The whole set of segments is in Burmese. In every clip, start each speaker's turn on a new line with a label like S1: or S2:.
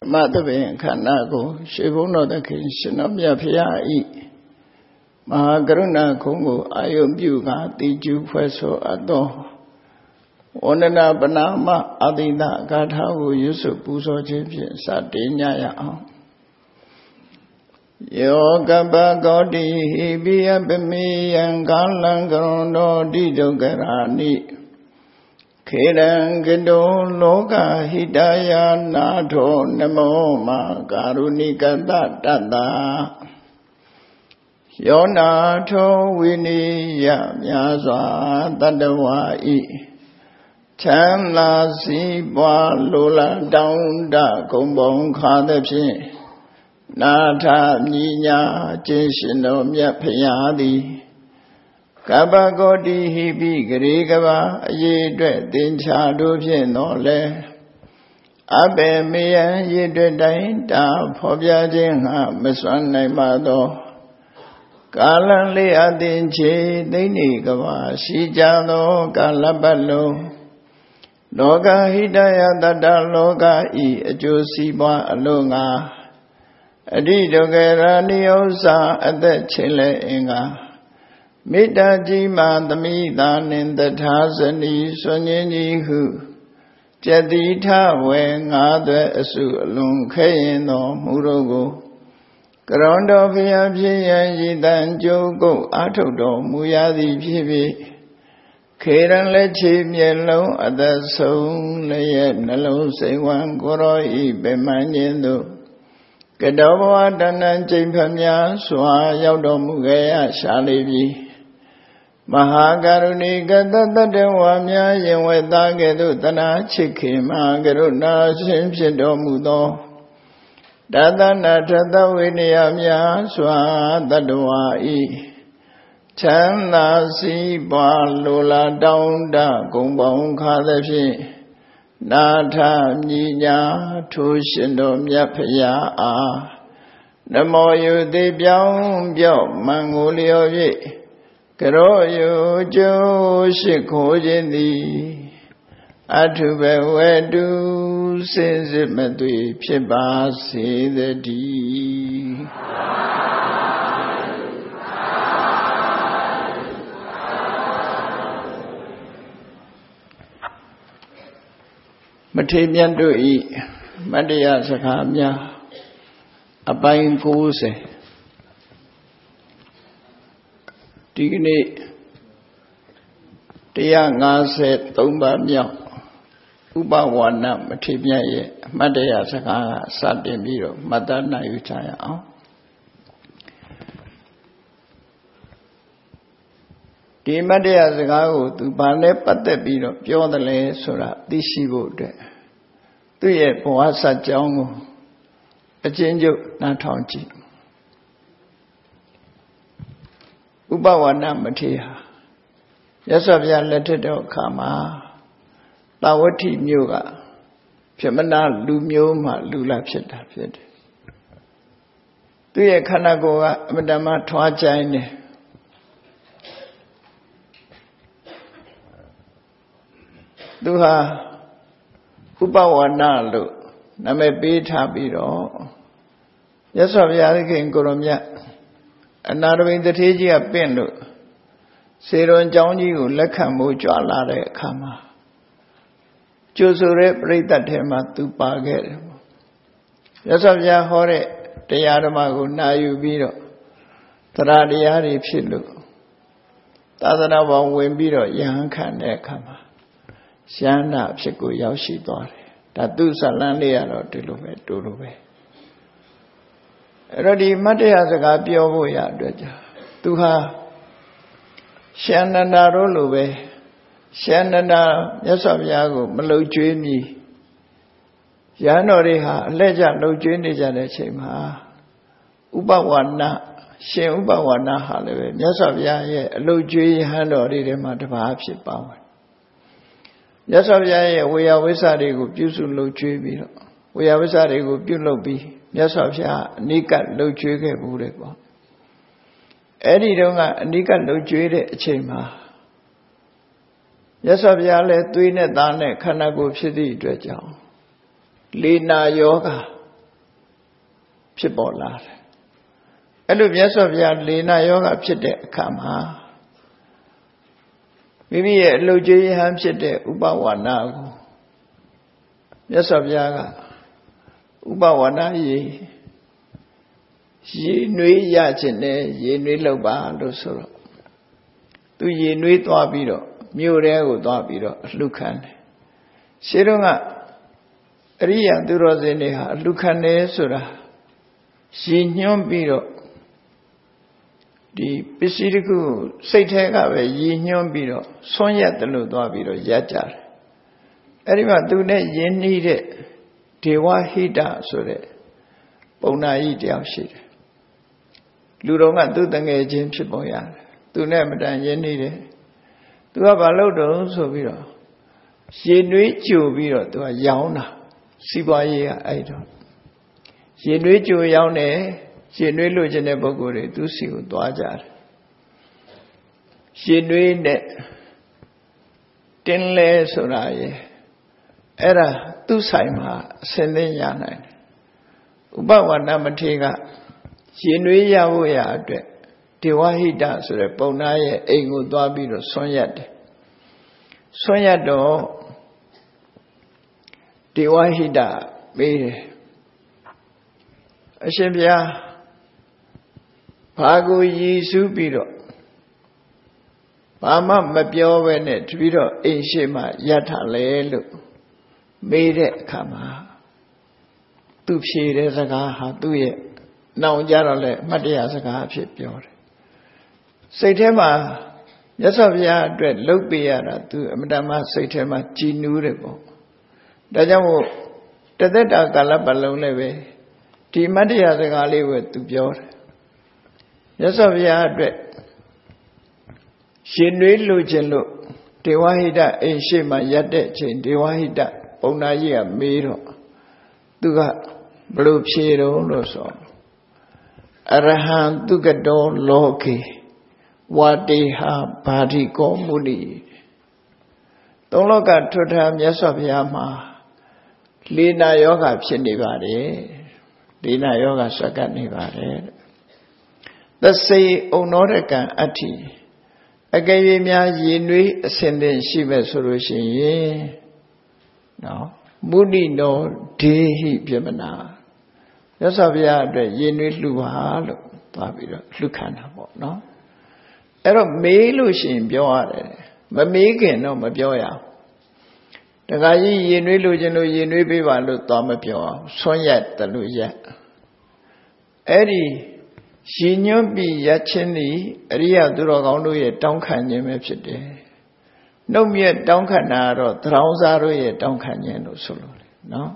S1: မသဘင်ခန္ဓာကိုရွှေဘုန်းတော်သခင်ရှင်တော်မြတ်ဖရာဤမဟာကရုဏာခုံကိုအာယုပြုကာတိကျူဖွဲ့ဆိုအပ်သောဝန္ဒနာပနာမအာတိတဂါထာကိုရွတ်ဆိုပူဇော်ခြင်းဖြင့်စတင်ကြရအောင်ယောကပကောတိဟိပိယပမေယံကာလံကရွန်တော်တိဒုက္ခရာနိခေရံကတောလောကဟိတယနာထောနမောမကာရုဏိကတတတ္တယောနာထောဝိနိယမြာစွာတတ္တဝါဤချမ်းသာစီးပွားလိုလားတောင်းတဂုံပေါင်းခါသည်ဖြင့်နာထမြညာခြင်းရှင်တော်မြတ်ဖရာသည်ကပ္ပကောတိဟိပိဂရေကဘာအရေးအတွက်သင်္ချာတို့ဖြင့်တော့လဲအဘေမေယံရေးအတွက်တိုင်းတာဖော်ပြခြင်းဟာမစွမ်းနိုင်ပါသောကာလလေးအသင်ချေသိနေကဘာရှိကြသောကာလပတ်လုံးလောကဟိတယတတ္တလောကဤအကျိုးစီးပွားအလို့ငါအတိဒုက္ခရာနိဥ္စာအသက်ချင်းလဲအင်္ဂါမေတ္တာကြီးမှသမိတာနှင့်တထာဇနီဆွန်ញင်းကြီးဟုပြတိထဝေငါးသွဲအစုအလွန်ခဲရင်တော်မူတို့ကိုကရွန်တော်ဖျားဖြစ်ရန်ရည်တန်ကြိုးကုတ်အာထုတ်တော်မူရသည်ဖြစ်ဖြစ်ခေရန်လက်ချေမျက်လုံးအသက်ဆုံးလည်းရဲ့နှလုံးစိတ်ဝမ်းကိုယ်တော်ဤပင်မခြင်းတို့ကတောဘဝတဏ္ဍကျိန်ဖျားစွာရောက်တော်မူခဲ့ရရှာလိပြီမဟာကရုဏိကတတ္တဝါများယင်ဝေသားကဲ့သို့တနာချစ်ခင်မဟာကရုဏာရှင်ဖြစ်တော်မူသောတသနာထသဝိနည်းများစွာတတ္တဝါဤချမ်းသာစီးပွားလိုလားတောင်းတဂုံပေါင်းခါသည်ဖြင့်နာထမြညာထိုးရှင်တော်မြတ်ဖရာအားနမောယုတိပြောင်းပြော့မံကိုလျော်၍ကရောယုကျိုးရှိခိုးခြင်းသည်အထုဘဝတုစင်စစ်မသွေဖြစ်ပါစေတည်းမထေမြတ်တို့ဤမတ္တယစကားများအပိုင်း90ဒီကနေ့153ပါးမြောက်ဥပဝါဏမထေမြတ်ရဲ့အမတ္တယစကားစတင်ပြီးတော့မှတ်သားနိုင်ယူကြရအောင်ဒီမတ္တယစကားကိုသူဘာနဲ့ပတ်သက်ပြီးတော့ပြောတယ်လဲဆိုတာသိရှိဖို့အတွက်သူ့ရဲ့ဘဝစကြောင်းကိုအကျဉ်းချုပ်နားထောင်ကြည့်ဥပဝါဏမထေရရသော်ဗျာလက်ထက်တော်အခါမှာတာဝတိမြို့ကပြမနာလူမျိုးမှလူလာဖြစ်တာဖြစ်တယ်သူရဲ့ခန္ဓာကိုယ်ကအမတမထွားကြိုင်းတယ်သူဟာဥပဝါဏလို့နာမည်ပေးထားပြီးတော့ရသော်ဗျာသခင်ကိုရမြတ်အနာရဝိတ္ထေကြီးကပင့်လို့စေရွန်ကျောင်းကြီးကိုလက်ခံဖို့ကြွလာတဲ့အခါမှာကျိုးဆိုတဲ့ပြိဿတ်ထဲမှာသူပါခဲ့တယ်ပေါ့ရသော်ဗျာဟောတဲ့တရားဓမ္မကိုနာယူပြီးတော့တရားတရားတွေဖြစ်လို့သာသနာပေါ်ဝင်ပြီးတော့ယဟန်ခံတဲ့အခါမှာရှမ်းနာဖြစ်ကိုရောက်ရှိသွားတယ်ဒါသူ့ဇလန်းလေးကတော့ဒီလိုပဲတူလိုပဲအဲ့တော့ဒီမတ္တယစကားပြောဖို့ရအတွက်ကြာသူဟာရှန္ဒနာတို့လိုပဲရှန္ဒနာမြတ်စွာဘုရားကိုမလုံကျွေးမီရဟန်းတော်တွေဟာအလှည့်ကျလုံကျွေးနေကြတဲ့အချိန်မှာဥပဝါဏရှင်ဥပဝါဏဟာလည်းပဲမြတ်စွာဘုရားရဲ့အလုံကျွေးရဟန်းတော်တွေထဲမှာတစ်ပါးဖြစ်ပါဝင်မြတ်စွာဘုရားရဲ့ဝေယဝိဆတွေကိုပြုစုလုံကျွေးပြီးတော့ဝေယဝိဆတွေကိုပြုလုပ်ပြီးမြတ်စွာဘုရားအနိကလုံကျွေးခဲ့ဘူးတဲ့ပေါ့အဲ့ဒီတော့ကအနိကလုံကျွေးတဲ့အချိန်မှာမြတ်စွာဘုရားလည်းသွေးနဲ့သားနဲ့ခန္ဓာကိုယ်ဖြစ်သည့်အတွက်ကြောင့်လေနာယောဂဖြစ်ပေါ်လာတယ်အဲ့လိုမြတ်စွာဘုရားလေနာယောဂဖြစ်တဲ့အခါမှာမိမိရဲ့အလုပ်ကျေးဟန်ဖြစ်တဲ့ဥပဝါနာကိုမြတ်စွာဘုရားကဥပဝါနာရေနွေးရခြင်းနဲ့ရေနွေးလောက်ပါလို့ဆိုတော့သူရေနွေးသွားပြီးတော့မြို့ထဲကိုသွားပြီးတော့အလှခံတယ်ရှင်းတော့ကအရိယာသူတော်စင်တွေဟာအလှခံတယ်ဆိုတာရေညွှန်းပြီးတော့ဒီပစ္စည်းတစ်ခုစိတ်ထဲကပဲရည်ညွှန်းပြီးတော့ဆွမ်းရက်တယ်လို့သွားပြီးတော့ရက်ကြတယ်အဲ့ဒီမှာသူနဲ့ယဉ်နှီးတဲ့ဒေဝဟိတဆိုတဲ့ပုံနာကြီးတယောက်ရှိတယ်လူတော်ကသူ့တငယ်ချင်းဖြစ်ပေါ်ရတယ်သူနဲ့မတန်ယဉ်နှီးတယ်သူကဘာလုပ်တော့ဆိုပြီးတော့ရေနွေးကြိုပြီးတော့သူကရောင်းတာစီးပွားရေးကအဲ့တော့ရေနွေးကြိုရောင်းတယ်ရေနွေးလိုချင်တဲ့ပုဂ္ဂိုလ်တွေသူစီကိုသွားကြတယ်ရေနွေးနဲ့တင်းလဲဆိုတာရေအဲ့ဒါသူ့ဆိုင်မှာအစင်းသိရနိုင်တယ်ဥပဝါဒမထေကရေနွေးရဖို့ရအတွက်ဒေဝဟိတဆိုတဲ့ပုံနာရဲ့အိမ်ကိုသွားပြီးတော့ဆွမ်းရက်တယ်ဆွမ်းရက်တော့ဒေဝဟိတမေးတယ်အရှင်ဘုရားဘာကိုရည်စူးပြီးတော့ဘာမှမပြောဘဲနဲ့တပည့်တော်အိမ်ရှိမှရထားလဲလို့မေးတဲ့အခါမှာသူဖြေတဲ့စကားဟာသူ့ရဲ့နောင်ကြတော့လဲအမှတ်တရစကားအဖြစ်ပြောတယ်စိတ်ထဲမှာမြတ်စွာဘုရားအတွက်လှုပ်ပေးရတာသူအမတမစိတ်ထဲမှာကြည်နူးတယ်ပေါ့ဒါကြောင့်မို့တသက်တာကာလပတ်လုံးလည်းပဲဒီအမတ်တရစကားလေးကိုသူပြောတယ်မြတ်စွာဘုရားအတွက်ရှင်နွေးလိုချင်လို့ဒေဝဟိတအိမ်ရှိမှရက်တဲ့အချိန်ဒေဝဟိတပုံနာကြီးကမေးတော့သူကဘလို့ဖြေတော့လို့ဆိုအရဟံသူကတောလောကေဝတေဟာဘာတိကောမုနိသုံးလောကထွဋ္ဌာမြတ်စွာဘုရားမှာလေနာယောဂဖြစ်နေပါတယ်လေနာယောဂဆွက်ကပ်နေပါတယ်သစေဩနောရကံအဋ္ဌိအကယ်၍များရေနွေးအစင်သင်ရှိမဲ့ဆိုလို့ရှိရင်နော်မုဏိနောဒေဟိပြမနာမြတ်စွာဘုရားအတွက်ရေနွေးလှူပါလို့သွားပြီးတော့လှူခံတာပေါ့နော်အဲ့တော့မေးလို့ရှိရင်ပြောရတယ်မမေးခင်တော့မပြောရအောင်တခါကြီးရေနွေးလိုချင်လို့ရေနွေးပေးပါလို့သွားမပြောအောင်ဆွမ်းရက်တယ်လို့ရက်အဲ့ဒီရှင်ညွန့်ပြီးရက်ချင်းသည်အရိယသူတော်ကောင်းတို့ရဲ့တောင်းခံခြင်းပဲဖြစ်တယ်နှုတ်မြတ်တောင်းခံတာကတော့သရောင်းစားတို့ရဲ့တောင်းခံခြင်းလို့ဆိုလို့လေနော်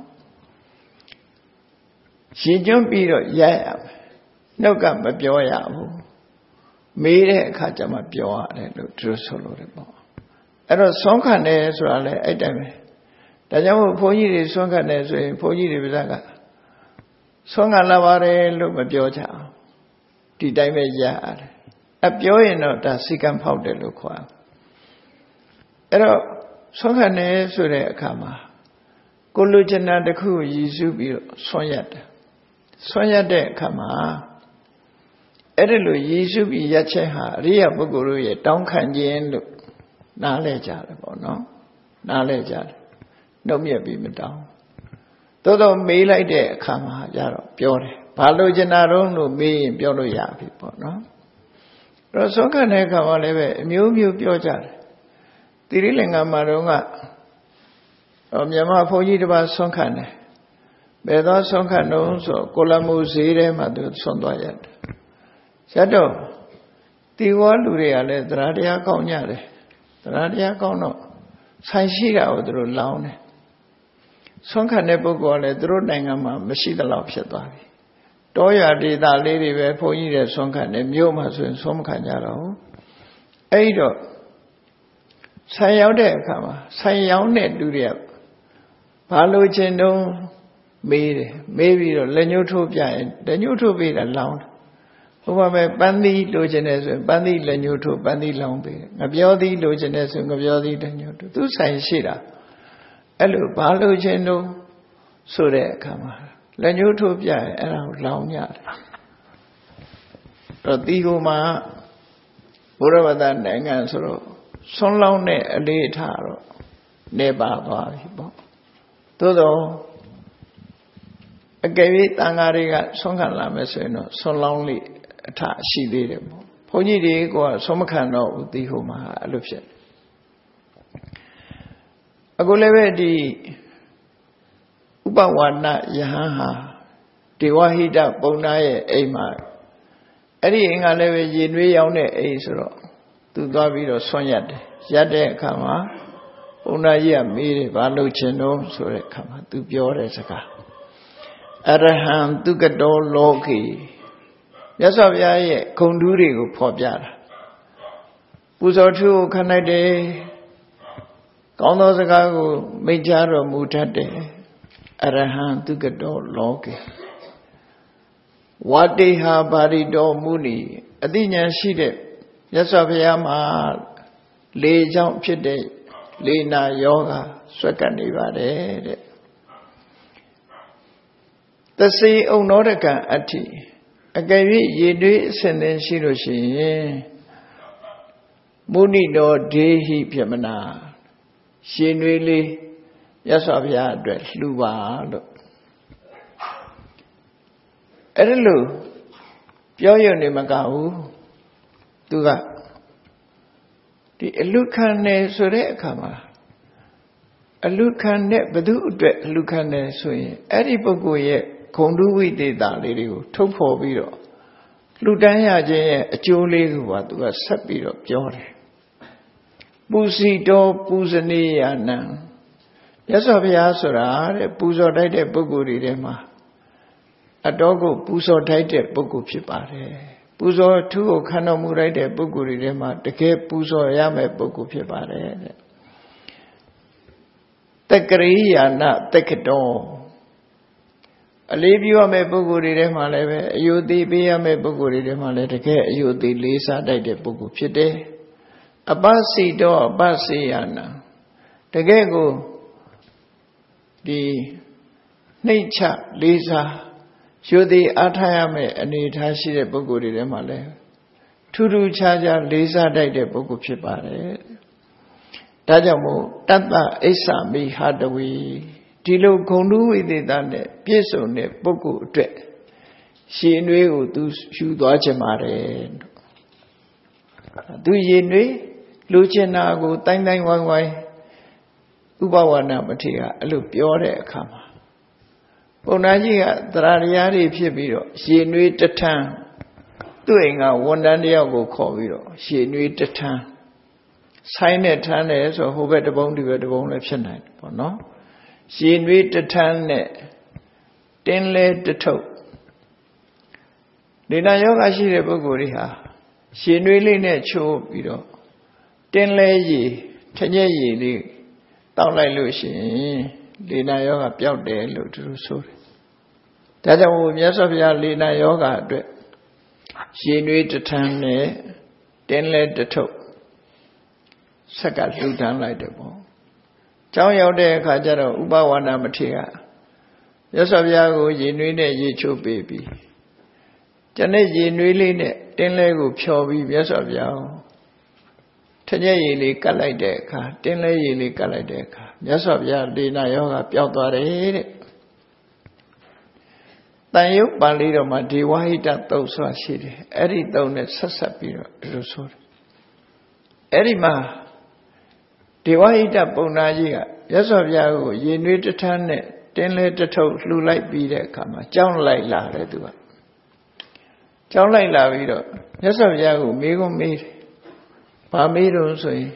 S1: ရှင်ညွန့်ပြီးတော့ရက်ရမယ်နှုတ်ကမပြောရဘူးမေးတဲ့အခါကျမှပြောရတယ်လို့သူတို့ဆိုလို့တယ်ပေါ့အဲ့တော့ဆွမ်းခံတယ်ဆိုတာလည်းအဲ့တိုင်းပဲဒါကြောင့်မို့ဘုန်းကြီးတွေဆွမ်းခံတယ်ဆိုရင်ဘုန်းကြီးတွေပြကဆွမ်းခံလာပါတယ်လို့မပြောကြအောင်ဒီတိုင်းပဲရရတယ်အပြောရင်တော့ဒါစိကံဖောက်တယ်လို့ခေါ်အဲ့တော့ဆွမ်းခံတယ်ဆိုတဲ့အခါမှာကိုလူချင်တာတစ်ခုရည်စူးပြီးတော့ဆွမ်းရတယ်ဆွမ်းရတဲ့အခါမှာအဲ့ဒါလိုရည်စူးပြီးရက်ချက်ဟာအရိယပုဂ္ဂိုလ်တို့ရဲ့တောင်းခံခြင်းလို့နားလဲကြတယ်ပေါ့နော်နားလဲကြတယ်နှုတ်မြက်ပြီးမတောင်းသို့တော့မေးလိုက်တဲ့အခါမှာကြတော့ပြောတယ်ဘာလို့ကျင်တာတော့လို့မေးရင်ပြောလို့ရပြီပေါ့နော်အဲ့တော့ဆွမ်းခံတဲ့အခါမှာလည်းပဲအမျိုးမျိုးပြောကြတယ်တိရိလင်္ကာမှာတော့မြန်မာဘုန်းကြီးတစ်ပါးဆွမ်းခံတယ်ဘယ်တော့ဆွမ်းခံတော့ဆိုကိုလမှုဈေးထဲမှာသူဆွမ်းသွားရတယ်ရတော့ဒီဝါလူတွေကလည်းသရတရားကောင်းကြတယ်သရတရားကောင်းတော့ဆိုင်ရှိတာကိုသူတို့လောင်းတယ်ဆွမ်းခံတဲ့ပုဂ္ဂိုလ်ကလည်းသူတို့နိုင်ငံမှာမရှိသလောက်ဖြစ်သွားပြီတောရွာဒေသလေးတွေပဲဘုန်းကြီးတွေဆွမ်းခံတယ်မြို့မှာဆိုရင်ဆွမ်းမခံကြတော့ဘူးအဲ့တော့ဆိုင်ရောက်တဲ့အခါမှာဆိုင်ရောက်တဲ့လူတွေကဘာလို့ချင်းတုံးမေးတယ်မေးပြီးတော့လက်ညှိုးထိုးပြရင်လက်ညှိုးထိုးပေးတာလောင်းတယ်ဟိုမှာပဲပန်းသီးလိုချင်တယ်ဆိုရင်ပန်းသီးလက်ညှိုးထိုးပန်းသီးလောင်းပေးတယ်ငပြောသီးလိုချင်တယ်ဆိုရင်ငပြောသီးလက်ညှိုးထိုးသူဆိုင်ရှိတာအဲ့လိုဘာလိုချင်တော့ဆိုတဲ့အခါမှာလက်ညှိုးထိုးပြရင်အဲ့ဒါကိုလောင်ကြတယ်တော့ဒီကိုမှဘုရားဘာသာနိုင်ငံဆိုတော့ဆွန်းလောင်းတဲ့အလေးထားတော့နေပါသွားပြီပေါ့သို့တော့အကယ်၍တန်ဃာတွေကဆွမ်းခံလာမယ်ဆိုရင်တော့ဆွန်းလောင်းလိအထရှိသေးတယ်ပေါ့ဘုန်းကြီးတွေကဆွမ်းမခံတော့ဘူးဒီဟိုမှာအဲ့လိုဖြစ်အခုလည်းပဲဒီဥပဝါဒယဟန်ဟာဒေဝဟိတပုံနာရဲ့အိမ်မှာအဲ့ဒီအိမ်ကလည်းပဲရေနွေးရောက်တဲ့အိမ်ဆိုတော့သူသွားပြီးတော့ဆွမ်းရတယ်ရက်တဲ့အခါမှာပုံနာကြီးကမေးတယ်ဘာလို့ချင်တော့ဆိုတဲ့အခါမှာသူပြောတဲ့စကားအရဟံသူကတောလောကေမြတ်စွာဘုရားရဲ့ဂုဏ်ထူးတွေကိုဖော်ပြတာပူဇော်ထူးကိုခံလိုက်တယ်ကောင်းသောစကားကိုမိန့်ကြားတော်မူတတ်တယ်အရဟံသူကတောလောကေဝတိဟာပါရိတော်မူနီအသိဉာဏ်ရှိတဲ့မြတ်စွာဘုရားမှာလေကြောင့်ဖြစ်တဲ့လေနာယောဂဆွက်ကပ်နေပါတယ်တဲ့သစေဥဏ္ဏရကံအဋ္ဌိအကယ်၍ရေတွေးအစဉ်သင်ရှိလို့ရှိရင်မုဏိတော်ဒေဟိပြမနာရှင်တွေလေးမြတ်စွာဘုရားအတွက်လှူပါလို့အဲ့ဒါလို့ပြောရုံနဲ့မကဘူးသူကဒီအလူခံနေဆိုတဲ့အခါမှာအလူခံတဲ့ဘသူအတွက်အလူခံနေဆိုရင်အဲ့ဒီပုဂ္ဂိုလ်ရဲ့ဂုဏ်ထူးဝိသေသလေးတွေကိုထုတ်ဖော်ပြီးတော့လှူဒန်းရခြင်းရဲ့အကျိုးလေးကိုပါသူကဆက်ပြီးတော့ပြောတယ်ပူစီတော်ပူဇနေယနံမြတ်စွာဘုရားဆိုတာတဲ့ပူဇော်တိုက်တဲ့ပုဂ္ဂိုလ်တွေထဲမှာအတော်ကိုပူဇော်တိုက်တဲ့ပုဂ္ဂိုလ်ဖြစ်ပါတယ်ပူဇော်ထူးကိုခံတော်မူလိုက်တဲ့ပုဂ္ဂိုလ်တွေထဲမှာတကယ်ပူဇော်ရမယ့်ပုဂ္ဂိုလ်ဖြစ်ပါတယ်တဲ့တက္ကရိယာဏတက္ကတော်အလေးပြုရမယ့်ပုဂ္ဂိုလ်တွေထဲမှာလည်းပဲအယုသိပေးရမယ့်ပုဂ္ဂိုလ်တွေထဲမှာလည်းတကယ်အယုသိလေးစားတိုက်တဲ့ပုဂ္ဂိုလ်ဖြစ်တယ်အပစီတော်အပစီယာဏတကယ်ကိုဒီနှိမ့်ချလေးစားယုသိအားထားရမယ့်အနေထားရှိတဲ့ပုဂ္ဂိုလ်တွေထဲမှာလည်းထူးထူးခြားခြားလေးစားတိုက်တဲ့ပုဂ္ဂိုလ်ဖြစ်ပါတယ်ဒါကြောင့်မို့တတ္တအိစ္ဆာမိဟာတဝီဒီလိုဂုဏ်ထူးဝိသေသနဲ့ပြည့်စုံတဲ့ပုဂ္ဂိုလ်အတွက်ရှင်နွေးကိုသူယူသွားခြင်းပါတယ်သူရင်နွေးလူကျင်နာကိုတိုင်းတိုင်းဝိုင်းဝိုင်းဥပဝါဒမထေရအဲ့လိုပြောတဲ့အခါမှာပုံနာကြီးကသရတရားတွေဖြစ်ပြီးတော့ရှင်နွေးတထန်းသူ့အိမ်ကဝန်တန်းတယောက်ကိုခေါ်ပြီးတော့ရှင်နွေးတထန်းဆိုင်နဲ့ထမ်းတယ်ဆိုဟိုဘက်တပုံးဒီဘက်တပုံးလည်းဖြစ်နိုင်တယ်ပေါ့နော်ရှင်နွေးတထန်းနဲ့တင်းလဲတထုပ်ဒေနာယောဂရှိတဲ့ပုဂ္ဂိုလ်တွေဟာရှင်နွေးလေးနဲ့ချိုးပြီးတော့တင်းလဲရည်ထညက်ရည်လေးတောက်လိုက်လို့ရှိရင်ဒေနာယောဂပျောက်တယ်လို့သူတို့ဆိုတယ်ဒါကြောင့်မြတ်စွာဘုရားဒေနာယောဂအတွက်ရှင်နွေးတထန်းနဲ့တင်းလဲတထုပ်ဆက်ကလှူဒန်းလိုက်တယ်ပေါ့ကျောင်းရောက်တဲ့အခါကျတော့ဥပဝါဒမထေရမြတ်စွာဘုရားကိုရေနွေးနဲ့ရေချိုးပေးပြီးကျန်တဲ့ရေနွေးလေးနဲ့တင်းလဲကိုဖြော်ပြီးမြတ်စွာဘုရားထညက်ရည်လေးကတ်လိုက်တဲ့အခါတင်းလဲရည်လေးကတ်လိုက်တဲ့အခါမြတ်စွာဘုရားဒေနာယောဂပျောက်သွားတယ်တဲ့တန်ရုပ်ပါဠိတော်မှာဒေဝဟိတသုတ်ဆိုတာရှိတယ်အဲ့ဒီသုတ်နဲ့ဆက်ဆက်ပြီးတော့ဒီလိုဆိုတယ်အဲ့ဒီမှာဒေဝဟိတပုံနာကြီးကမြတ်စွာဘုရားကိုရေနွေးတထန်းနဲ့တင်းလဲတထုပ်လှူလိုက်ပြီးတဲ့အခါမှာကြောင်းလိုက်လာတယ်သူကကြောင်းလိုက်လာပြီးတော့မြတ်စွာဘုရားကိုမေးခွန်းမေးတယ်။ဘာမေးတော့ဆိုရင်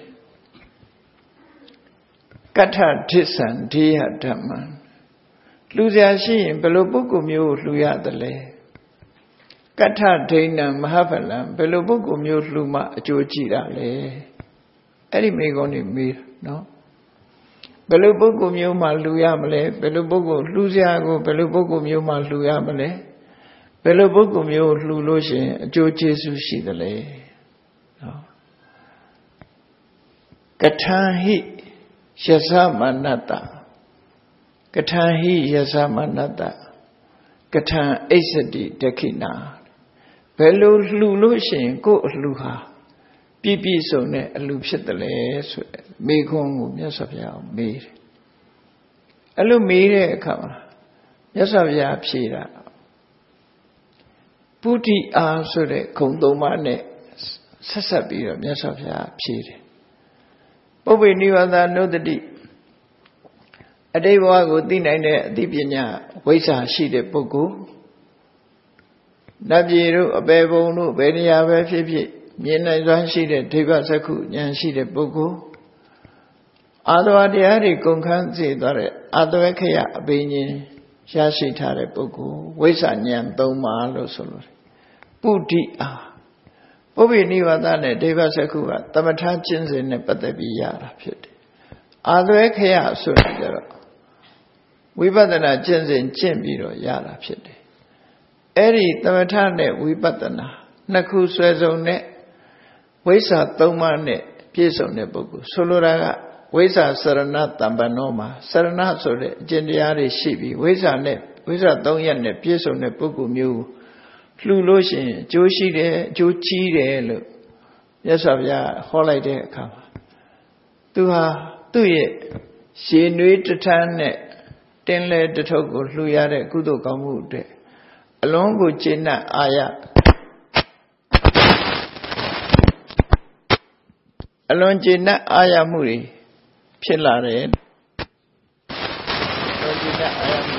S1: ကထဒိသံဒေယဓမ္မံလှူစရာရှိရင်ဘယ်လိုပုဂ္ဂိုလ်မျိုးလှူရသလဲကထဒိဏံမဟာဖလံဘယ်လိုပုဂ္ဂိုလ်မျိုးလှူမှအကျိုးကြည့်တာလဲအဲ့ဒီမေးခွန်းတွေမေးနော်ဘယ်လိုပုဂ္ဂိုလ်မျိုးမှလှူရမလဲဘယ်လိုပုဂ္ဂိုလ်လှူစရာကိုဘယ်လိုပုဂ္ဂိုလ်မျိုးမှလှူရမလဲဘယ်လိုပုဂ္ဂိုလ်မျိုးလှူလို့ရှိရင်အကျိုးကျေးဇူးရှိသလဲနော်ကထာဟိယသမနတ္တကထာဟိယသမနတ္တကထံအိစတိဒခိနာဘယ်လိုလှူလို့ရှိရင်ကိုယ်အလှူဟာပြည့်ပြည့်စုံတဲ့အလှူဖြစ်တယ်လေဆိုတဲ့မေခွန်းကိုမြတ်စွာဘုရားမေးတယ်အဲ့လိုမေးတဲ့အခါမှာမြတ်စွာဘုရားဖြေတာပုဒိအားဆိုတဲ့ဂုံသုံးပါးနဲ့ဆက်ဆက်ပြီးတော့မြတ်စွာဘုရားဖြေတယ်ပုပ္ပေနိဝါဒနုတ္တိအတိတ်ဘဝကိုသိနိုင်တဲ့အသိပညာဝိဇ္ဇာရှိတဲ့ပုဂ္ဂိုလ်နတ်ပြည်တို့အပေဘုံတို့ဘယ်နေရာပဲဖြစ်ဖြစ်မြင်နိုင်စွမ်းရှိတဲ့ဒိဗ္ဗစက္ခုဉာဏ်ရှိတဲ့ပုဂ္ဂိုလ်အာသဝတရားတွေကုန်ခန်းစေသွားတဲ့အာသဝခယအပင်ရှင်ရရှိထားတဲ့ပုဂ္ဂိုလ်ဝိဇ္ဇာဉာဏ်၃ပါးလို့ဆိုလို့ပုဒိအားပုပ္ပေနိဝါဒနဲ့ဒိဗ္ဗစက္ခုကသမထကျင့်စဉ်နဲ့ပတ်သက်ပြီးရတာဖြစ်တယ်အာသဝခယဆိုတာကြတော့ဝိပဿနာကျင့်စဉ်ကျင့်ပြီးတော့ရတာဖြစ်တယ်အဲ့ဒီသမထနဲ့ဝိပဿနာနှစ်ခုဆွဲစုံနဲ့ဝိဇ္ဇာ၃ပါးနဲ့ပြည့်စုံတဲ့ပုဂ္ဂိုလ်ဆိုလိုတာကဝိဇ္ဇာစရဏတမ္ပန္နောမှာစရဏဆိုတဲ့အကျင့်တရားတွေရှိပြီးဝိဇ္ဇာ၃ရက်နဲ့ပြည့်စုံတဲ့ပုဂ္ဂိုလ်မျိုးလှူလို့ရှိရင်အကျိုးရှိတယ်အကျိုးကြီးတယ်လို့မြတ်စွာဘုရားဟောလိုက်တဲ့အခါမှာသူဟာသူ့ရဲ့ရှည်နွေးတထမ်းနဲ့တင်းလဲတထုပ်ကိုလှူရတဲ့ကုသိုလ်ကောင်းမှုအတွက်အလွန်ကိုကျေနပ်အားရအလွန်ကျေနပ်အားရမှုတွေဖြစ်လာတယ်ကျေနပ်အားရမှု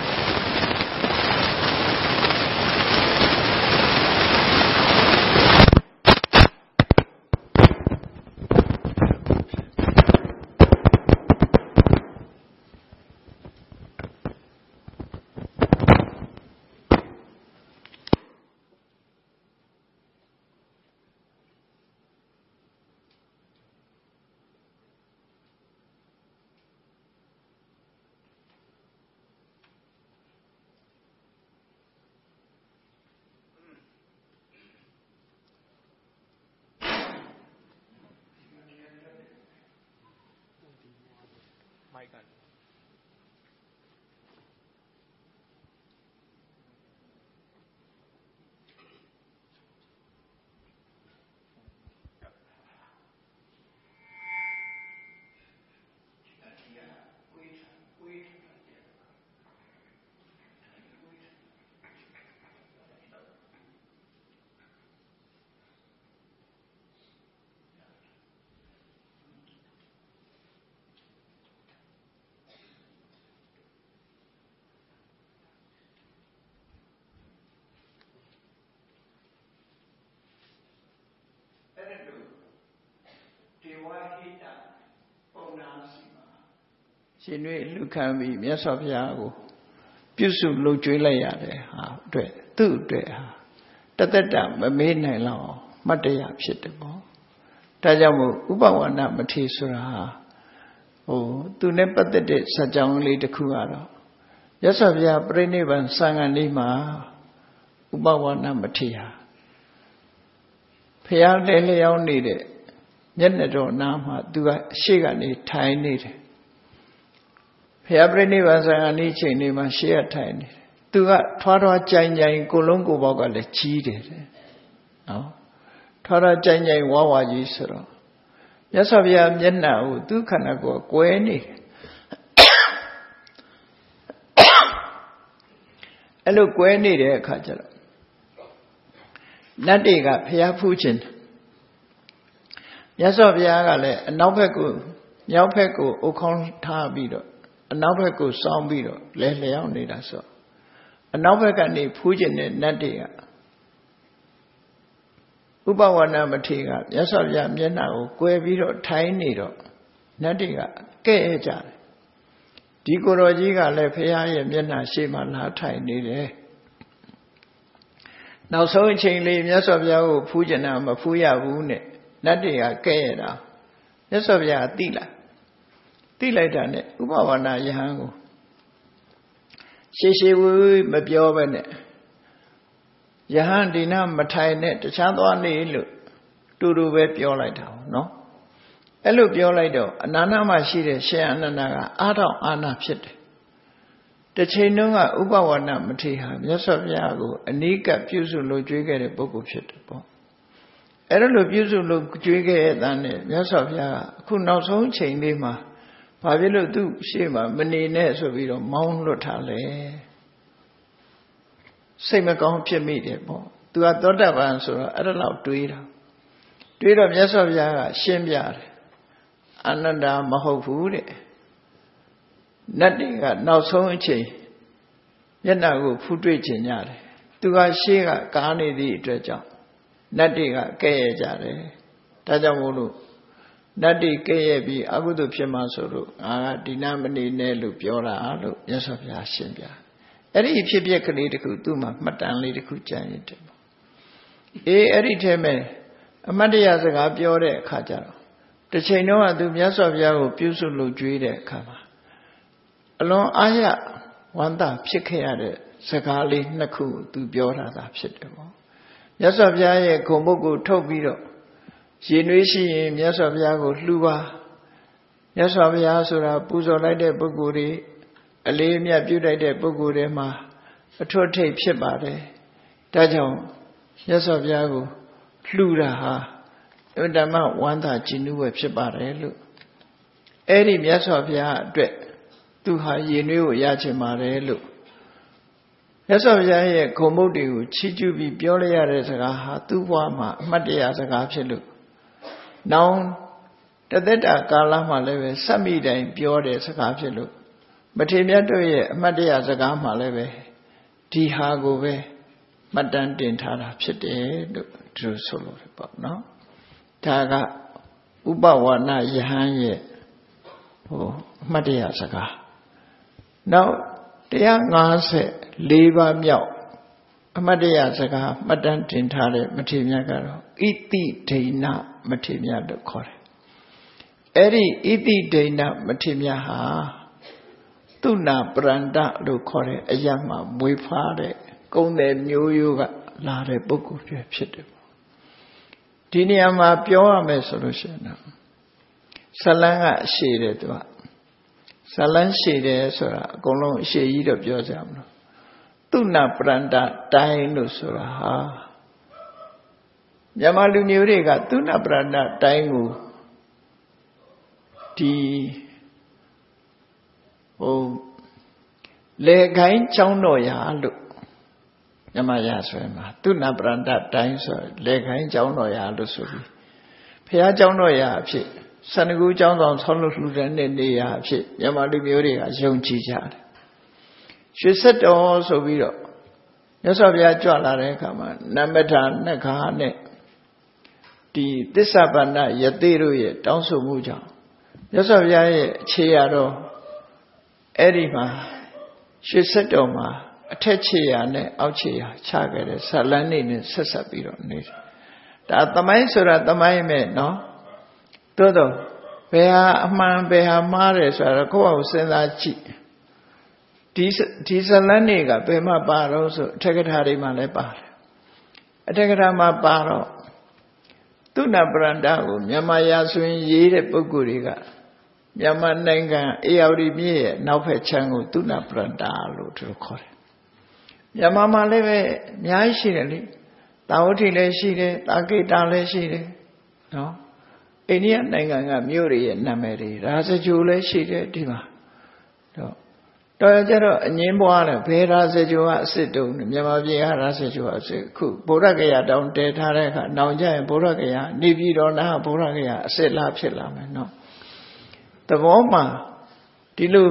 S1: ရှင်တွေလူခံပြီးမြတ်စွာဘုရားကိုပြုစုလုပ်ကျွေးလိုက်ရတယ်ဟာအတွက်သူ့အတွက်ဟာတသက်တာမမေးနိုင်လောက်မှတ်တရဖြစ်တယ်ပေါ့ဒါကြောင့်မို့ဥပဝါဒမထေဆိုတာဟာသူနဲ့ပတ်သက်တဲ့စัจ java လေးတစ်ခုကတော့မြတ်စွာဘုရားပြိဋိဘံစံဃာလေးမှာဥပဝါဒမထေဟာဘုရားလဲလျောင်းနေတဲ့မျက်နှာတော်နားမှာသူကအရှိကနေထိုင်နေတယ်ဘုရားပြိဋိဘံစံဃာလေးချိန်လေးမှာရှေ့ကထိုင်နေတယ်သူကထွားထွားကြိုင်ကြိုင်ကိုလုံးကိုပေါက်ကလည်းကြီးတယ်နော်ထွားထွားကြိုင်ကြိုင်ဝါဝါကြီးဆိုတော့မြတ်စွာဘုရားမျက်နှာကိုသူ့ခန္ဓာကိုယ်ကွဲနေတယ်အဲ့လိုကွဲနေတဲ့အခါကျတော့နတ်တွေကဘုရားဖူးခြင်းမြတ်စွာဘုရားကလည်းအနောက်ဘက်ကိုမြောက်ဘက်ကိုအုပ်ခေါင်းထားပြီးတော့အနောက်ဘက်ကိုစောင်းပြီးတော့လဲလျောင်းနေတာဆိုအနောက်ဘက်ကနေဖူးခြင်းတဲ့နတ်တွေကဥပဝါဒမထေရကမြတ်စွာဘုရားမျက်နှာကိုကွယ်ပြီးတော့ထိုင်နေတော့နတ်တွေကကဲ့ရဲ့ကြတယ်ဒီကိုယ်တော်ကြီးကလည်းဘုရားရဲ့မျက်နှာရှေ့မှာလာထိုင်နေတယ်နောက်ဆုံးအချိန်လေးမြတ်စွာဘုရားကိုဖူးခြင်းတာမဖူးရဘူးနဲ့နတ်တွေကကဲ့ရဲ့တာမြတ်စွာဘုရားသိလိုက်တာနဲ့ဥပဝါဒယဟန်ကိုရှေဝေးမပြောပဲနဲ့ယဟန်ဒီနာမထိုင်နဲ့တခြားသွားနေလို့တူတူပဲပြောလိုက်တာနော်အဲ့လိုပြောလိုက်တော့အနာနာမှာရှိတဲ့ရှင်အနန္ဒာကအာထောက်အာနာဖြစ်တယ်တချိန်တုန်းကဥပဝါဒမထေရမြတ်စွာဘုရားကိုအနိကပြုစုလို့ကြွေးခဲ့တဲ့ပုဂ္ဂိုလ်ဖြစ်တယ်ပေါ့အဲ့ဒါလိုပြုစုလို့ကြွေးခဲ့တဲ့နဲ့မြတ်စွာဘုရားကအခုနောက်ဆုံးချိန်လေးမှာဘာဖြစ်လို့သူ့ရှေ့မှာမနေနဲ့ဆိုပြီးတော့မောင်းလွတ်ထားလဲစိတ်မကောင်းဖြစ်မိတယ်ပေါ့သူကသောတာပန်ဆိုတော့အဲ့ဒါလောက်တွေးတော့မြတ်စွာဘုရားကရှင်းပြတယ်အနတ္တမဟုတ်ဘူးတဲ့နတ်တွေကနောက်ဆုံးအချိန်မျက်နှာကိုဖူးတွေ့ခြင်းကြတယ်သူကရှေ့ကကားနေသည့်အတွက်ကြောင့်နတ်တွေကကဲ့ရဲ့ကြတယ်ဒါကြောင့်မို့လို့နတ်တွေကဲ့ရဲ့ပြီးအကုသိုလ်ဖြစ်မှဆိုလို့ငါကဒီနာမနေနဲ့လို့ပြောတာလို့မြတ်စွာဘုရားရှင်းပြအဲ့ဒီဖြစ်ပျက်ကလေးတစ်ခုသူ့မှာမှတ်တမ်းလေးတစ်ခုကြံရတဲ့ပေါ့အဲ့ဒီထဲမှာအမတ်တရားစကားပြောတဲ့အခါကျတော့တစ်ချိန်တော့သူမြတ်စွာဘုရားကိုပြုစုလို့ကြွေးတဲ့အခါမှာအလွန်အားရဝမ်းသာဖြစ်ခဲ့ရတဲ့စကားလေးနှစ်ခုသူပြောတာသာဖြစ်တယ်ပေါ့မြတ်စွာဘုရားရဲ့ဂုဏ်ပုဂ္ဂိုလ်ထုတ်ပြီးတော့ရင်နွေးရှိရင်မြတ်စွာဘုရားကိုလှူပါမြတ်စွာဘုရားဆိုတာပူဇော်လိုက်တဲ့ပုဂ္ဂိုလ်တွေအလေးအမြတ်ပြုလိုက်တဲ့ပုဂ္ဂိုလ်တွေမှာအထွတ်ထိပ်ဖြစ်ပါတယ်ဒါကြောင့်မြတ်စွာဘုရားကိုလှူတာဟာအတ္တမဝန္တာကြည်နူးပဲဖြစ်ပါတယ်လို့အဲ့ဒီမြတ်စွာဘုရားအတွက်သူဟာရင်နွေးကိုရချင်ပါတယ်လို့မြတ်စွာဘုရားရဲ့ဂုဏ်မုတ်တွေကိုချီးကျူးပြီးပြောလိုက်ရတဲ့စကားဟာသူ့ဘဝမှာအမှတ်တရစကားဖြစ်လို့နောင်တသက်တာကာလမှာလည်းပဲစက်မိတိုင်းပြောတဲ့စကားဖြစ်လို့မထေရမြတ်တို့ရဲ့အမှတ်တရစကားမှာလည်းပဲဒီဟာကိုပဲမှတ်တမ်းတင်ထားတာဖြစ်တယ်လို့သူဆိုလို့ပေါ့နော်ဒါကဥပဝါဒယဟန်ရဲ့အမှတ်တရစကားနောက်154ပါးမြောက်အမတ်တရားစကားမှတ်တမ်းတင်ထားတဲ့မထေရမြတ်ကတော့ဣတိဒိဏမထေရမြတ်လို့ခေါ်တယ်အဲ့ဒီဣတိဒိဏမထေရမြတ်ဟာသူနာပရန္တလို့ခေါ်တဲ့အရာမှာမွေးဖွားတဲ့ကုံတယ်မျိုးရိုးကလာတဲ့ပုဂ္ဂိုလ်ဖြစ်တယ်ပေါ့ဒီနေရာမှာပြောရမယ်ဆိုလို့ရှိရင်တော့ဇလန်းကအရှိတယ်သူကဇလန်းရှိတယ်ဆိုတာအကုန်လုံးအရှိကြီးတော့ပြောကြမလို့သူနာပရန္တတိုင်းလို့ဆိုတာဟာမြန်မာလူမျိုးတွေကသူနာပရန္တတိုင်းကိုဒီလေခိုင်းကျောင်းတော်ရာလို့မြန်မာရဆိုရင်မှာသူနာပရန္တတိုင်းဆိုလေခိုင်းကျောင်းတော်ရာလို့ဆိုပြီးဘုရားကျောင်းတော်ရာအဖြစ်စန္ဒကူကျောင်းဆောင်ဆောင်းလို့လှူတဲ့နေရာအဖြစ်မြန်မာလူမျိုးတွေကယုံကြည်ကြတယ်ရွှေဆက်တော်ဆိုပြီးတော့မြတ်စွာဘုရားကြွလာတဲ့အခါမှာနမထာနခါနဲ့ဒီသစ္စာပန္နယသိတို့ရဲ့တောင်းဆိုမှုကြောင့်မြတ်စွာဘုရားရဲ့အခြေရတော့အဲ့ဒီမှာရွှေဆက်တော်မှာအထက်ခြေရာနဲ့အောက်ခြေရာချခဲ့တဲ့ဇလန်းနေနဲ့ဆက်ဆက်ပြီးတော့နေတယ်ဒါသမိုင်းဆိုတာသမိုင်းပဲเนาะသို့တော့ဘယ်ဟာအမှန်ဘယ်ဟာမှားတယ်ဆိုတာကိုယ့်အကိုစဉ်းစားကြည့်ဒီဇလန်းတွေကဘယ်မှာပါတော့ဆိုအထက်ကထာတွေမှာလည်းပါတယ်အထက်ကထာမှာပါတော့သူနာပရန္တကိုမြန်မာရာဆိုရင်ရေးတဲ့ပုဂ္ဂိုလ်တွေကမြန်မာနိုင်ငံအေရဝတီမြစ်ရဲ့နောက်ဖက်ခြမ်းကိုသူနာပရန္တလို့သူခေါ်တယ်မြန်မာမှာလည်းပဲအများကြီးရှိတယ်လေတာဝတိလည်းရှိတယ်တာကိတာလည်းရှိတယ်နော်အိန္ဒိယနိုင်ငံကမြို့တွေရဲ့နာမည်တွေရာဇဂိုလည်းရှိတယ်ဒီမှာတော့ကြတော့အငင်းပွားတယ်ဘယ်ရာဇဂိုကအစ်စ်တုံးမြန်မာပြည်ကရာဇဂိုကအစ်စ်ခုဗုဒ္ဓဂယာတောင်တည်ထားတဲ့အခါနောင်ကျရင်ဗုဒ္ဓဂယာနေပြည်တော်နာဗုဒ္ဓဂယာအစ်စ်လားဖြစ်လာမယ်နော်သဘောမှာဒီလို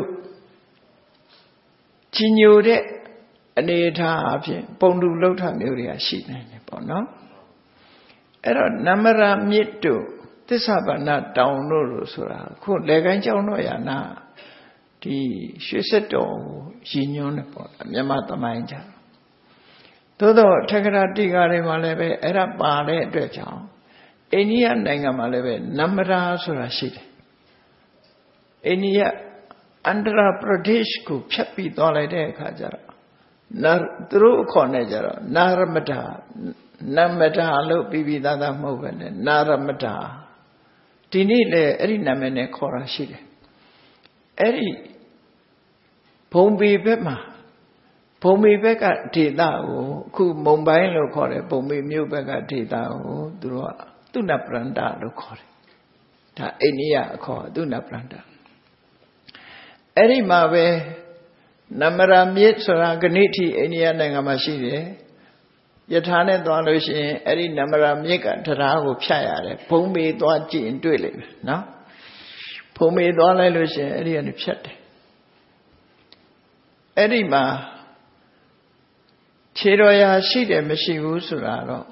S1: ကြီးညိုတဲ့အနေအထားအဖြစ်ပုံတူလှုပ်ထမျိုးတွေကရှိနိုင်တယ်ပေါ့နော်အဲ့တော့နမရမြစ်တို့သစ္စာပန္နတောင်တို့လို့ဆိုတာခုလေကိုင်းကျောင်းတော်ရနာဒီရွှေဆက်တော်ကိုရည်ညွှန်းတယ်ပေါ့မြန်မာသမိုင်းကြသို့တော့ထက္ကရာတိကာတွေမှာလည်းပဲအဲ့ဒါပါတဲ့အတွက်ကြောင့်အိန္ဒိယနိုင်ငံမှာလည်းပဲနမရာဆိုတာရှိတယ်အိန္ဒိယအန္ဒရာပရဒေ့ရှ်ကိုဖြတ်ပြီးသွားလိုက်တဲ့အခါကျတော့သူတို့အခေါ်နဲ့ကျတော့နာရမဒနမဒလို့ပြီးသားသားမဟုတ်ပဲနဲ့နာရမဒဒီနေ့လေအဲ့ဒီနာမည်နဲ့ခေါ်တာရှိတယ်အဲ့ဒီဘုံဘီဘက်မှာဘုံဘီဘက်ကဒေသကိုအခုမုံဘိုင်းလို့ခေါ်တယ်ဘုံဘီမြို့ဘက်ကဒေသကိုသူတို့ကသုဏပရန္တလို့ခေါ်တယ်ဒါအိန္ဒိယအခေါ်သုဏပရန္တအဲ့ဒီမှာပဲနမရမြစ်ဆိုတာကနေ့ထိအိန္ဒိယနိုင်ငံမှာရှိတယ်ယထာနဲ့သွားလို့ရှိရင်အဲ့ဒီနမရမြစ်ကတရားကိုဖြတ်ရတယ်ဘုံမေသွားကြည့်ရင်တွေ့လိမ့်မယ်နော်ဘုံမေသွားလိုက်လို့ရှိရင်အဲ့ဒီကနေဖြတ်တယ်အဲ့ဒီမှာခြေတော်ရာရှိတယ်မရှိဘူးဆိုတာတော့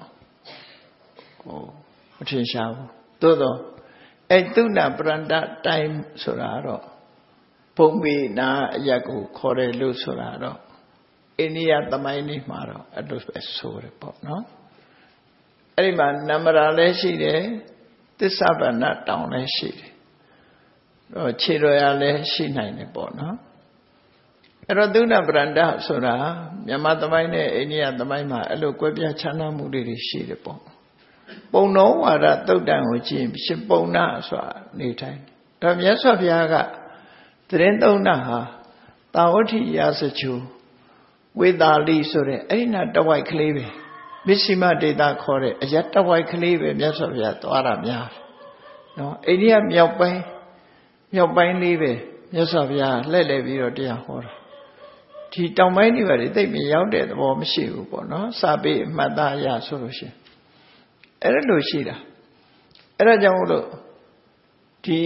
S1: မထင်ရှားဘူးသို့တော့အဲ့သုဏပရန္တတိုင်းဆိုတာတော့ဘုံမေနာအရက်ကိုခေါ်တယ်လို့ဆိုတာတော့အိန္ဒိယသမိုင်းလေးမှာတော့အဲ့လိုပဲဆိုတယ်ပေါ့နော်အဲ့ဒီမှာနမရာလည်းရှိတယ်သစ္စာပန္နတောင်လည်းရှိတယ်တော့ခြေတော်ရလည်းရှိနိုင်တယ်ပေါ့နော်အဲ့တော့သုဏပရန္တဆိုတာမြန်မာသမိုင်းနဲ့အိန္ဒိယသမိုင်းမှာအဲ့လိုကွဲပြားခြားနားမှုတွေရှိတယ်ပေါ့ပုံတော်ဝါဒသုတ်တန်ကိုကြည့်ရှင်ပုံနာဆိုတာနေထိုင်ဒါမြတ်စွာဘုရားကသတင်းသုံးတာဟာတာဝတိရာစချူဝေသာလိဆိုတဲ့အဲ့ဒီနာတဝိုက်ကလေးပဲမစ္စည်းမဒေတာခေါ်တဲ့အရက်တဝိုက်ကလေးပဲမြတ်စွာဘုရားသွားတာများတယ်နော်အိန္ဒိယမြောက်ပိုင်းလေးပဲမြတ်စွာဘုရားလှည့်လည်ပြီးတော့တရားဟောတာဒီတောင်ပိုင်းတွေပါလေသိပ်မရောက်တဲ့သဘောမရှိဘူးပေါ့နော်စာပေအမှတ်သားအရဆိုလို့ရှိရင်အဲ့ဒါလို့ရှိတာအဲ့ဒါကြောင့်မို့လို့ဒီ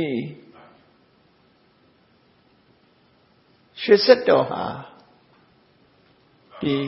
S1: ရွှေစက်တော်ဟာဒီ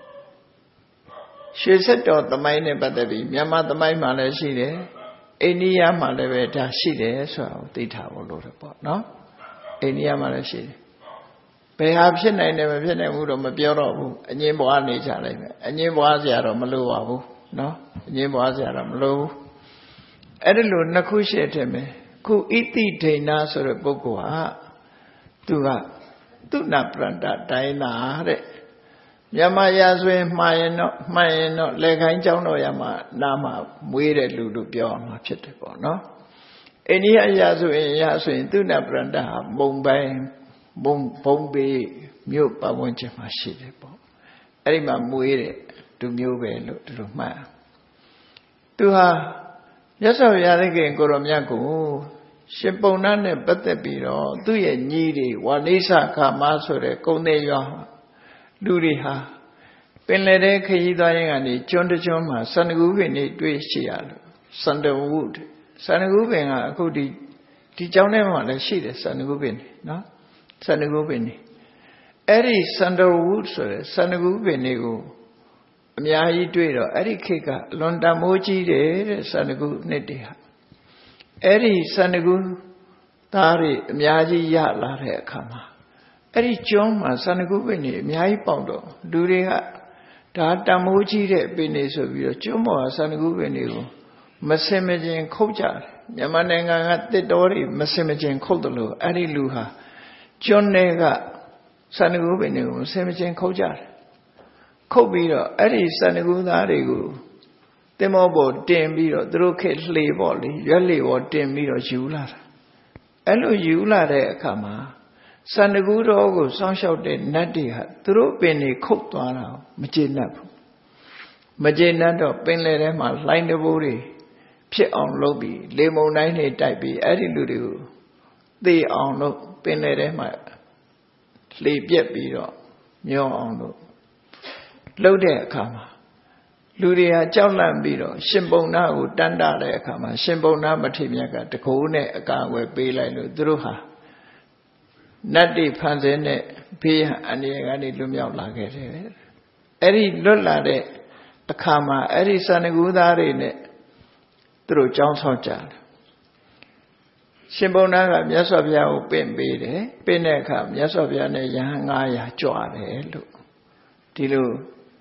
S1: ရွှေစက်တော်သမိုင်းနဲ့ပတ်သက်ပြီးမြန်မာသမိုင်းမှာလည်းရှိတယ်အိန္ဒိယမှာလည်းပဲဒါရှိတယ်ဆိုတာကိုသိထားဖို့လိုတယ်ပေါ့နော်အိန္ဒိယမှာလည်းရှိတယ်ဘယ်ဟာဖြစ်နိုင်တယ်မဖြစ်နိုင်ဘူးတော့မပြောတော့ဘူးအငြင်းပွားနေကြလိုက်မယ်အငြင်းပွားစရာတော့မလိုပါဘူးနော်အငြင်းပွားစရာတော့မလိုဘူးအဲ့ဒီလိုနှစ်ခုရှိတယ်မယ်ခုဣတိဒိဏဆိုတဲ့ပုဂ္ဂိုလ်ဟာသူကသုဏပရန္တတိုင်းသာတဲ့မြန်မာရာဆိုရင်မှားရင်တော့လက်ခိုင်းကျောင်းတော်ရမှာနားမှာမွေးတဲ့လူလို့ပြောအောင်မှာဖြစ်တယ်ပေါ့နော်အိန္ဒိယရာဆိုရင်သုဏပရန္တဟာမုံဘိုင်းဘုံဘေးမြို့ပတ်ဝန်းကျင်မှာရှိတယ်ပေါ့အဲ့ဒီမှာမွေးတဲ့လူမျိုးပဲလို့ဒီလိုမှတ်သူဟာမြတ်စွာဘုရားသခင်ကိုရောမြတ်ကိုရှင်ပုံနာနဲ့ပတ်သက်ပြီးတော့သူ့ရဲ့ညီတွေဝါနိစ္စခါမဆိုတဲ့ကုံတဲ့ရွာလူတွေဟာပင်လယ်ထဲခရီးသွားရင်ကနေကျွန်းတကျွန်းမှာစန္ဒကူးပင်တွေတွေ့ရှိရလို့စန္ဒဝုဒ်စန္ဒကူးပင်ကအခုဒီကျောင်းထဲမှာလည်းရှိတယ်စန္ဒကူးပင်နော်စန္ဒကူးပင်တွေအဲ့ဒီစန္ဒဝုဒ်ဆိုတဲ့စန္ဒကူးပင်တွေကိုအများကြီးတွေ့တော့အဲ့ဒီခေတ်ကအလွန်တမိုးကြီးတယ်တဲ့စန္ဒကူးနှစ်တွေဟာအဲ့ဒီစန္ဒကူးသားတွေအများကြီးရလာတဲ့အခါမှာအဲ့ဒီကျွန်းမှာစန္ဒကူးပင်တွေအများကြီးပေါက်တော့လူတွေကဒါတမိုးကြီးတဲ့ပင်တွေဆိုပြီးတော့ကျွန်းပေါ်ကစန္ဒကူးပင်တွေကိုမစင်မကျင်ခုတ်ကြတယ်မြန်မာနိုင်ငံကတစ်တော်တွေမစင်မကျင်ခုတ်တယ်လို့အဲ့ဒီလူဟာကျွန်းတွေကစန္ဒကူးပင်တွေကိုမစင်မကျင်ခုတ်ကြတယ်ခုတ်ပြီးတော့အဲ့ဒီစန္ဒကူးသားတွေကိုတင်မောပေါ်တင်ပြီးတော့သူတို့ခေတ်လှေပေါ့လေရွက်လှေပေါ်တင်ပြီးတော့ယူလာတာအဲ့လိုယူလာတဲ့အခါမှာစန္ဒကူးတော်ကိုစောင့်ရှောက်တဲ့နတ်တွေဟာသူတို့ပင်တွေခုတ်သွားတာမကျေနပ်ဘူးမကျေနပ်တော့ပင်လယ်ထဲမှာလှိုင်းတဘိုးတွေဖြစ်အောင်လုပ်ပြီးလေမုန်တိုင်းတွေတိုက်ပြီးအဲ့ဒီလူတွေကိုသေအောင်လုပ်ပင်လယ်ထဲမှာလှေပြက်ပြီးတော့မျောအောင်လုပ်တဲ့အခါမှာလူတွေဟာကြောက်လန့်ပြီးတော့ရှင်ပုံနာကိုတန်းတာတဲ့အခါမှာရှင်ပုံနာမထေရမြတ်ကတကိုးနဲ့အကာအကွယ်ပေးလိုက်လို့သူတို့ဟာနတ်တွေဖန်ဆင်းတဲ့ဘေးအန္တရာယ်ကနေလွတ်မြောက်လာခဲ့တယ်အဲ့ဒီလွတ်လာတဲ့အခါမှာအဲ့ဒီစန္ဒကူးသားတွေနဲ့သူတို့ကြောင်းဆောက်ကြတယ်ရှင်ပုံနာကမြတ်စွာဘုရားကိုပင့်ပေးတယ်ပင့်တဲ့အခါမြတ်စွာဘုရားနဲ့ယဟန်900ကြွတယ်လို့ဒီလို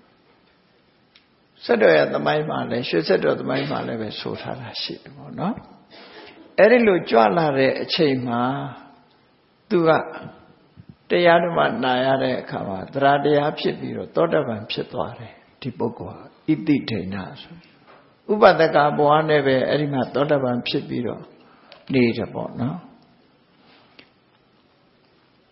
S1: ဆက်တော်ရသမိုင်းမှာလည်းရွှေဆက်တော်သမိုင်းမှာလည်းပဲဆိုထားတာရှိတယ်ပေါ့နော်အဲ့ဒီလိုကြွလာတဲ့အချိန်မှာသူကတရားဓမ္မနာရတဲ့အခါမှာသရတရားဖြစ်ပြီးတော့သောတပန်ဖြစ်သွားတယ်ဒီပုဂ္ဂိုလ်ဟာဣတိဒိဏဆိုဥပဒကဘဝနဲ့ပဲအဲ့ဒီမှာသောတပန်ဖြစ်ပြီးတော့နေတယ်ပေါ့နော်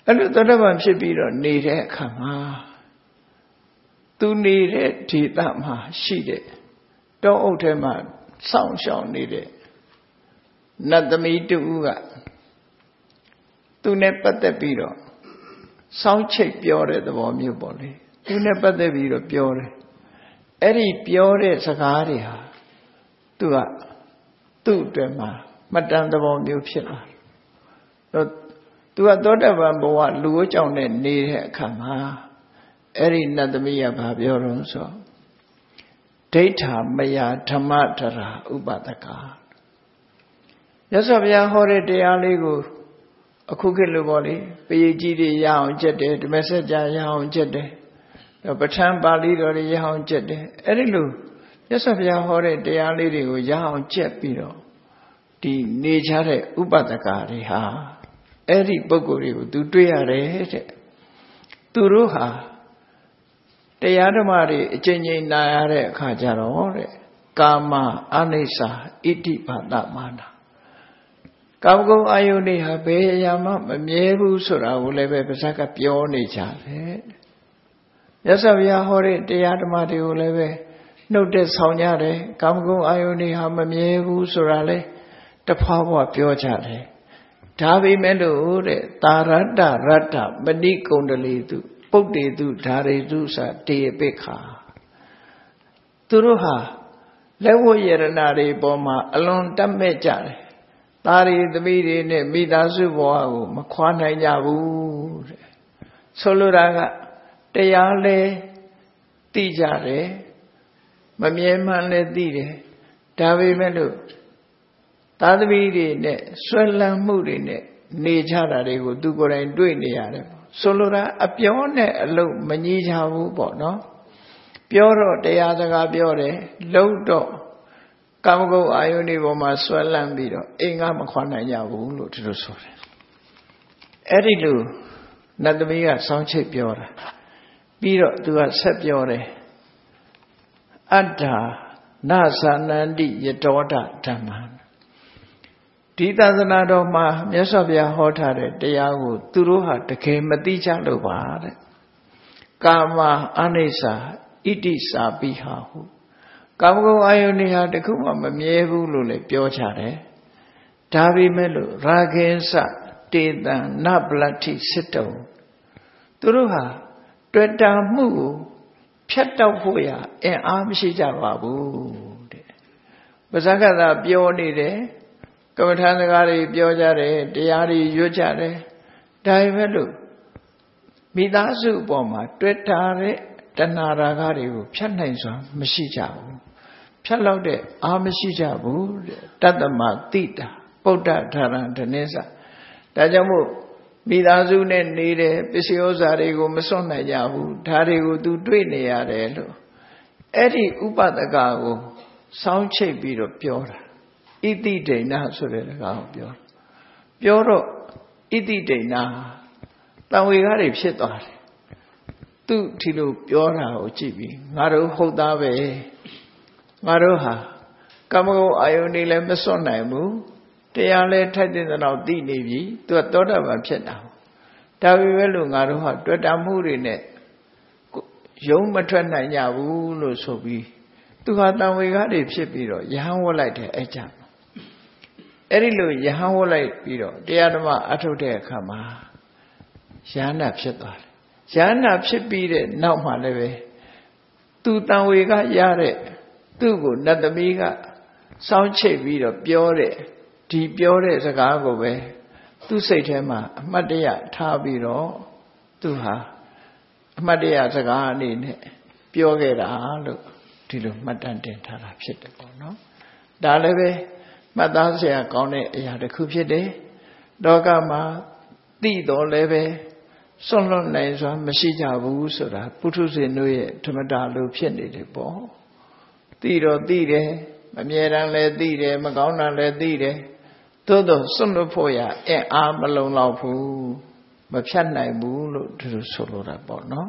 S1: အဲ့လိုသောတာပန်ဖြစ်ပြီးတော့နေတဲ့အခါမှာသူနေတဲ့ဒေသမှာရှိတဲ့တောအုပ်ထဲမှာစောင့်ရှောက်နေတဲ့နတ်သမီးတူကသူနဲ့ပတ်သက်ပြီးတော့စောင့်ချိတ်ပြောတဲ့သဘောမျိုးပေါ့လေသူနဲ့ပတ်သက်ပြီးတော့ပြောတယ်အဲ့ဒီပြောတဲ့စကားတွေဟာသူ့အတွက်မှာမှတ်တမ်းသဘောမျိုးဖြစ်လာတယ်သူကသောတာပန်ဘဝလူ့ကြောင့်နဲ့နေတဲ့အခါမှာအဲ့ဒီနတ်သမီးကဘာပြောတော့ဆိုဒိဋ္ဌာမယဓမ္မတရာဥပဒကမြတ်စွာဘုရားဟောတဲ့တရားလေးကိုအခုခေတ်လိုပေါ့လေပရိကြီးတွေရအောင်ကျက်တယ်ဓမ္မစကြာရအောင်ကျက်တယ်ပဋ္ဌာန်းပါဠိတော်တွေရအောင်ကျက်တယ်အဲ့ဒီလိုမြတ်စွာဘုရားဟောတဲ့တရားလေးတွေကိုရအောင်ကျက်ပြီးတော့ဒီနေကြတဲ့ဥပဒကတွေဟာအဲ့ဒီပုဂ္ဂိုလ်တွေကိုသူတွေ့ရတယ်တဲ့သူတို့ဟာတရားဓမ္မတွေအကျဉ်းချင်းနာရတဲ့အခါကျတော့တဲ့ကာမအနိစ္စဣတိပါဒမာနကာမဂုဏ်အာယုန်တွေဟာဘယ်အရာမှမမြဲဘူးဆိုတာကိုလည်းပဲပါဇက်ကပြောနေကြတယ်မြတ်စွာဘုရားဟောတဲ့တရားဓမ္မတွေကိုလည်းပဲနှုတ်တဲ့ဆောင်ကြတယ်ကာမဂုဏ်အာယုန်တွေဟာမမြဲဘူးဆိုတာလည်းတဖွာဖွာပြောကြတယ်ဒါပေမဲ့လို့တဲ့တာရတ္တရတ္တမဏိကုန္ဒလီတုပုတ်တေတုဓာရေတုစတေပိခာသူတို့ဟာလက်ဝတ်ရတနာတွေပေါ်မှာအလွန်တတ်မဲ့ကြတယ်သားတွေသမီးတွေနဲ့မိသားစုဘဝကိုမခွာနိုင်ကြဘူးတဲ့ဆိုလိုတာကတရားလဲသိကြတယ်မမြဲမှန်လဲသိတယ်ဒါပေမဲ့လို့သားသမီးတွေနဲ့ဆွဲလန်းမှုတွေနဲ့နေကြတာတွေကိုသူကိုယ်တိုင်တွေ့နေရတယ်ဆိုလိုတာအပြောနဲ့အလုပ်မညီကြဘူးပေါ့နော်ပြောတော့တရားစကားပြောတယ်လုပ်တော့ကာမဂုဏ်အာယုန်တွေပေါ်မှာဆွဲလန်းပြီးတော့အိမ်ကမခွာနိုင်ကြဘူးလို့ဒီလိုဆိုတယ်အဲ့ဒီလိုနတ်သမီးကစောင်းချိတ်ပြောတာပြီးတော့သူကဆက်ပြောတယ်အတ္ထာနသနန္တိယတောဒဓမ္မဒီသာသနာတော်မှာမြတ်စွာဘုရားဟောထားတဲ့တရားကိုသူတို့ဟာတကယ်မသိကြလို့ပါတဲ့ကာမအနိစ္စဣတိစာပိဟာဟုကာမဂုဏ်အာယုန်တွေဟာတခုမှမမြဲဘူးလို့လည်းပြောကြတယ်ဒါပေမဲ့လို့ရာဂင်္စတေတံနပလတ္ထိစစ်တုံသူတို့ဟာတွေ့တာမှုကိုဖြတ်တောက်ဖို့ရအင်အားမရှိကြပါဘူးတဲ့ပါဇက်ကသာပြောနေတယ်ကမ္မထာစကားတွေပြောကြတယ်တရားတွေရွတ်ကြတယ်ဒါပေမဲ့လို့မိသားစုအပေါ်မှာတွေ့တာတဲ့တဏှာရာဂတွေကိုဖြတ်နိုင်စွာမရှိကြဘူးဖြတ်လောက်တဲ့အားမရှိကြဘူးတဲ့တတ္တမတိတာပုဒ္ဒဓာရံဓနိစ္စဒါကြောင့်မို့မိသားစုနဲ့နေတဲ့ပစ္စည်းဥစ္စာတွေကိုမစွန့်နိုင်ကြဘူးဒါတွေကိုသူတွေ့နေရတယ်လို့အဲ့ဒီဥပဒကကိုစောင်းချိတ်ပြီးတော့ပြောတာဣတိဒိဏဆိုတဲ့စကားကိုပြောတော့ဣတိဒိဏတံဝေကားတွေဖြစ်သွားတယ်သူဒီလိုပြောတာကိုကြည့်ပြီးငါတို့ဟုတ်သားပဲငါတို့ဟာကာမဂုဏ်အာယုန်တွေလည်းမစွန့်နိုင်ဘူးတရားလည်းထိုက်တဲ့တော့သိနေပြီသူကသောတာပန်ဖြစ်တာဒါပေမဲ့လို့ငါတို့ဟာတွေ့တာမှုတွေနဲ့ယုံမထွက်နိုင်ကြဘူးလို့ဆိုပြီးသူဟာတံဝေကားတွေဖြစ်ပြီးတော့ယဟန်ဝတ်လိုက်တယ်အဲ့ကြအဲ့ဒီလိုယဟန်ဝတ်လိုက်ပြီးတော့တရားဓမ္မအထုတ်တဲ့အခါမှာယဟန္တာဖြစ်သွားတယ်ယဟန္တာဖြစ်ပြီးတဲ့နောက်မှလည်းပဲသူတံဝေကရတဲ့သူ့ကိုနတ်သမီးကစောင်းချိတ်ပြီးတော့ပြောတဲ့ဒီပြောတဲ့စကားကိုပဲသူ့စိတ်ထဲမှာအမှတ်တရထားပြီးတော့သူဟာအမှတ်တရစကားအနေနဲ့ပြောခဲ့တာလို့ဒီလိုမှတ်တမ်းတင်ထားတာဖြစ်တယ်ပေါ့နော်ဒါလည်းပဲမှတ်သားစရာကောင်းတဲ့အရာတစ်ခုဖြစ်တယ်လောကမှာသိတော်လည်းပဲစွန့်လွတ်နိုင်စွာမရှိကြဘူးဆိုတာပုထုဇဉ်တို့ရဲ့ဓမ္မတာလို့ဖြစ်နေတယ်ပေါ့သိတော့သိတယ်မမြဲတမ်းလည်းသိတယ်မကောင်းတာလည်းသိတယ်သို့တော့စွန့်လွတ်ဖို့ရအင်အားမလုံလောက်ဘူးမဖြတ်နိုင်ဘူးလို့ဒီလိုဆိုလိုတာပေါ့နော်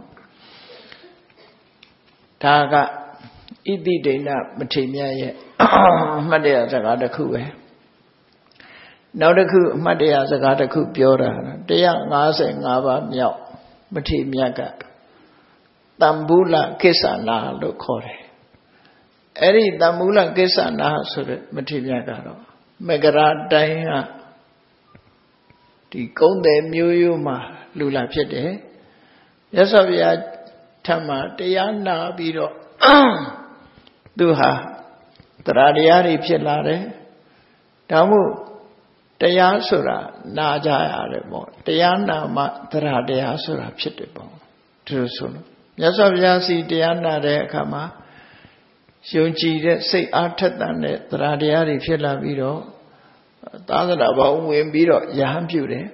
S1: ဒါကဣတိဒိဏမထေမြတ်ရဲ့အမှတ်တရစကားတစ်ခုပဲနောက်တစ်ခုအမှတ်တရစကားတစ်ခုပြောတာ155ပါးမြောက်မထေရမြတ်ကတမ္ဗုလကိစ္ဆနာလို့ခေါ်တယ်အဲ့ဒီတမ္ဗုလကိစ္ဆနာဆိုတဲ့မထေရမြတ်ကတော့မကရာတိုင်းကဒီကုန်းတယ်မျိုးရိုးမှာလူလာဖြစ်တယ်မြတ်စွာဘုရားထံမှာတရားနာပြီးတော့သူဟာတရားတရားတွေဖြစ်လာတယ်ဒါမို့တရားဆိုတာနာကြရတယ်ပေါ့တရားနာမှတရားတရားဆိုတာဖြစ်တယ်ပေါ့ဒီလိုဆိုလို့မြတ်စွာဘုရားစီတရားနာတဲ့အခါမှာယုံကြည်တဲ့စိတ်အားထက်သန်တဲ့တရားတရားတွေဖြစ်လာပြီးတော့သာသနာ့ဘောင်ဝင်ပြီးတော့ယဟန်ပြုတယ်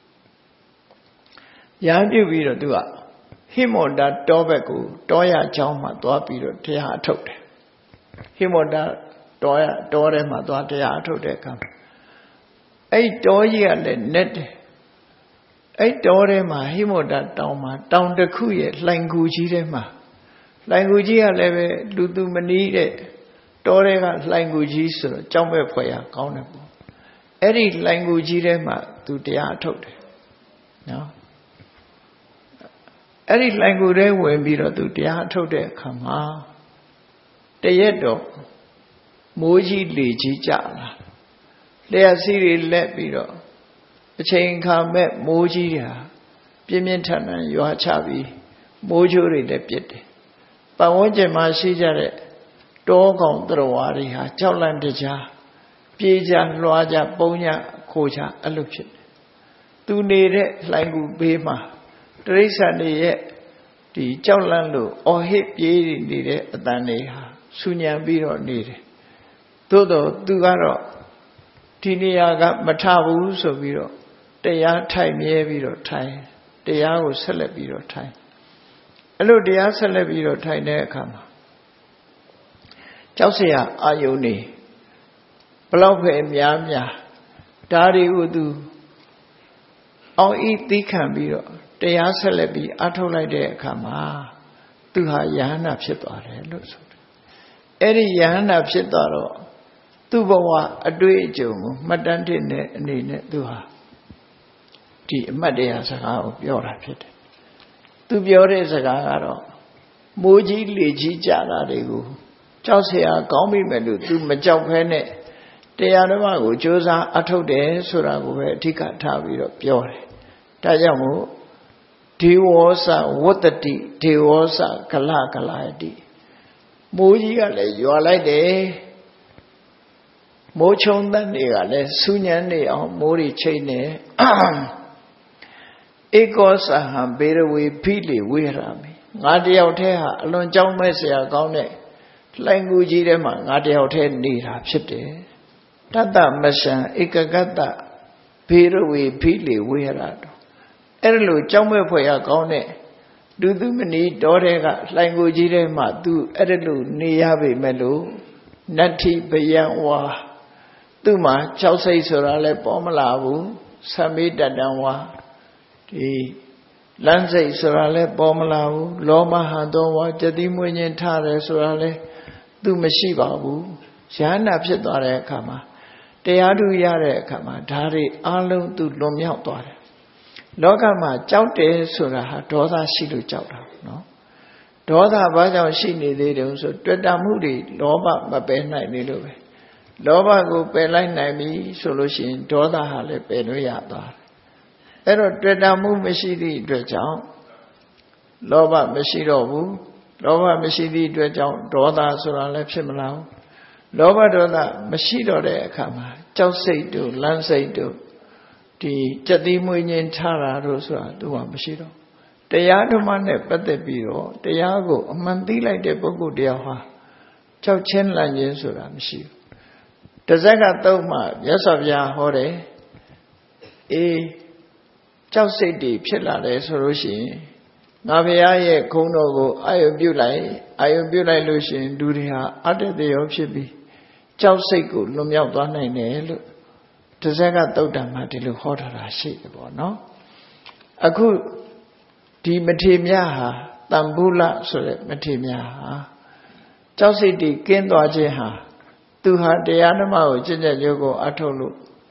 S1: ယဟန်ပြုပြီးတော့သူကဟိမောတတောဘက်ကိုတောရကျောင်းမှာသွားပြီးတော့တရားအထုတ်တယ်ဟိမောတတောထဲမှာသွားတရားအထုတ်တဲ့အခါအဲ့တောကြီးကလည်းနဲ့တယ်အဲ့တောထဲမှာဟိမောတတောင်မှာတောင်တစ်ခုရဲ့လှိုင်ကူကြီးထဲမှာလှိုင်ကူကြီးကလည်းပဲလူသူမနီးတဲ့တောထဲကလှိုင်ကူကြီးဆိုတော့ကြောက်မဲ့ဖွယ်ရကောင်းတယ်ပေါ့အဲ့ဒီလှိုင်ကူကြီးထဲမှာသူတရားအထုတ်တယ်နော်အဲ့ဒီလှိုင်ကူထဲဝင်ပြီးတော့သူတရားအထုတ်တဲ့အခါမှာတရက်တော့မိုးကြီးလေကြီးကြလာလျှက်စီးတွေလက်ပြီးတော့အချိန်ခါမဲ့မိုးကြီးဟာပြင်းပြင်းထန်ထန်ရွာချပြီးမိုးချိုးတွေလည်းပြစ်တယ်ပတ်ဝန်းကျင်မှာရှိကြတဲ့တောကောင်သရဝါတွေဟာကြောက်လန့်တကြားပြေးကြလွှားကြပုံညခိုချအဲ့လိုဖြစ်တယ်သူနေတဲ့လှိုင်ကူဘေးမှာတရိစ္ဆာန်တွေရဲ့ဒီကြောက်လန့်လို့အော်ဟစ်ပြေးနေတဲ့အတန်တွေဟာဆူညံပြီးတော့နေတယ်သို့တော့သူကတော့ဒီနေရာကမထဘူးဆိုပြီးတော့တရားထိုင်မြဲပြီးတော့ထိုင်တရားကိုဆက်လက်ပြီးတော့ထိုင်အဲ့လိုတရားဆက်လက်ပြီးတော့ထိုင်တဲ့အခါမှာကြောက်เสียအာယုန်နေဘလောက်ပဲများများဒါတွေကိုသူအောင်ဤသိခံပြီးတော့တရားဆက်လက်ပြီးအထုတ်လိုက်တဲ့အခါမှာသူဟာယဟန္တာဖြစ်သွားတယ်လို့ဆိုတယ်အဲ့ဒီယဟန္တာဖြစ်သွားတော့သူ့ဘဝအတွေ့အကြုံကိုမှတ်တမ်းတင်တဲ့အနေနဲ့သူဟာဒီအမှတ်တရားစကားကိုပြောတာဖြစ်တယ်သူပြောတဲ့စကားကတော့မိုးကြီးလေကြီးကြတာတွေကိုကြောက်เสียကောင်းပြီမဲ့လို့သူမကြောက်ဖဲနဲ့တရားဓမ္မကိုကြိုးစားအထုတ်တယ်ဆိုတာကိုပဲအဓိကထားပြီးတော့ပြောတယ်ဒါကြောင့်မို့ဒေဝောစဝတ္တတိဒေဝောစကလကလာတိမိုးကြီးကလည်းရွာလိုက်တယ်မိုးချုံတတ်တွေကလည်းဆူညံနေအောင်မိုးတွေချိန်နေဧကောသဟံဘေရဝေဖိလေဝေရမိငါတယောက်တည်းဟာအလွန်ကြောက်မဲ့เสียကောင်းတဲ့လှိုင်ကူကြီးထဲမှာငါတယောက်တည်းနေတာဖြစ်တယ်တတ္တမရှံဧကကတ္တဘေရဝေဖိလေဝေရတောအဲ့လိုကြောက်မဲ့ဖွယ်ရကောင်းတဲ့လူသူမနီတောထဲကလှိုင်ကူကြီးထဲမှာသူအဲ့လိုနေရပေမဲ့လို့နတ္ထိပယံဝါသူ့မှာကြောက်စိတ်ဆိုတာလည်းပေါ်မလာဘူးသမေတတံဝါဒီလမ်းစိတ်ဆိုတာလည်းပေါ်မလာဘူးလောမဟတောဝါကြတိမွေးခြင်းထားတယ်ဆိုတာလည်းသူမရှိပါဘူးယဟန္တာဖြစ်သွားတဲ့အခါမှာတရားထုရတဲ့အခါမှာဓာတ်အလုံးသူလွန်မြောက်သွားတယ်လောကမှာကြောက်တယ်ဆိုတာဟာဒေါသရှိလို့ကြောက်တာနော်ဒေါသဘာကြောင့်ရှိနေသေးတယ်ဆိုတွေ့တာမှုတွေလောဘမပယ်နိုင်နေလို့ပဲလောဘကိုပယ်လိုက်နိုင်ပြီဆိုလို့ရှိရင်ဒေါသဟာလည်းပယ်လို့ရသွားတယ်အဲ့တော့တွေ့တာမှုမရှိသည့်အတွက်ကြောင့်လောဘမရှိတော့ဘူးလောဘမရှိသည့်အတွက်ကြောင့်ဒေါသဆိုတာလည်းဖြစ်မလာဘူးလောဘဒေါသမရှိတော့တဲ့အခါမှာကြောက်စိတ်တို့လမ်းစိတ်တို့ဒီကြက်သီးမွေးခြင်းထားတာတို့ဆိုတာသူကမရှိတော့တရားဓမ္မနဲ့ပတ်သက်ပြီးတော့တရားကိုအမှန်သိလိုက်တဲ့ပုဂ္ဂိုလ်တရားဟာကြောက်ချင်းလန့်ခြင်းဆိုတာမရှိဘူးတစ်စက္ကသုံးမှမြတ်စွာဘုရားဟောတယ်အေးကြောက်စိတ်တွေဖြစ်လာတယ်ဆိုလို့ရှိရင်ငါဘုရားရဲ့ခုံတော်ကိုအာယုပြုလိုက်လို့ရှိရင်လူတွေဟာအတ္တတရောဖြစ်ပြီးကြောက်စိတ်ကိုလွန်မြောက်သွားနိုင်တယ်လို့တစ်စက်ကသုတ်တံမှာဒီလိုဟောထားတာရှိတယ်ပေါ့နော်အခုဒီမထေမြတ်ဟာတမ္ဗုလဆိုတဲ့မထေမြတ်ဟာကြောက်စိတ်တွေကင်းသွားခြင်းဟာသူဟာတရားဓမ္မကိုကျင့်ကြံကြိုးကိုအထုတ်လို့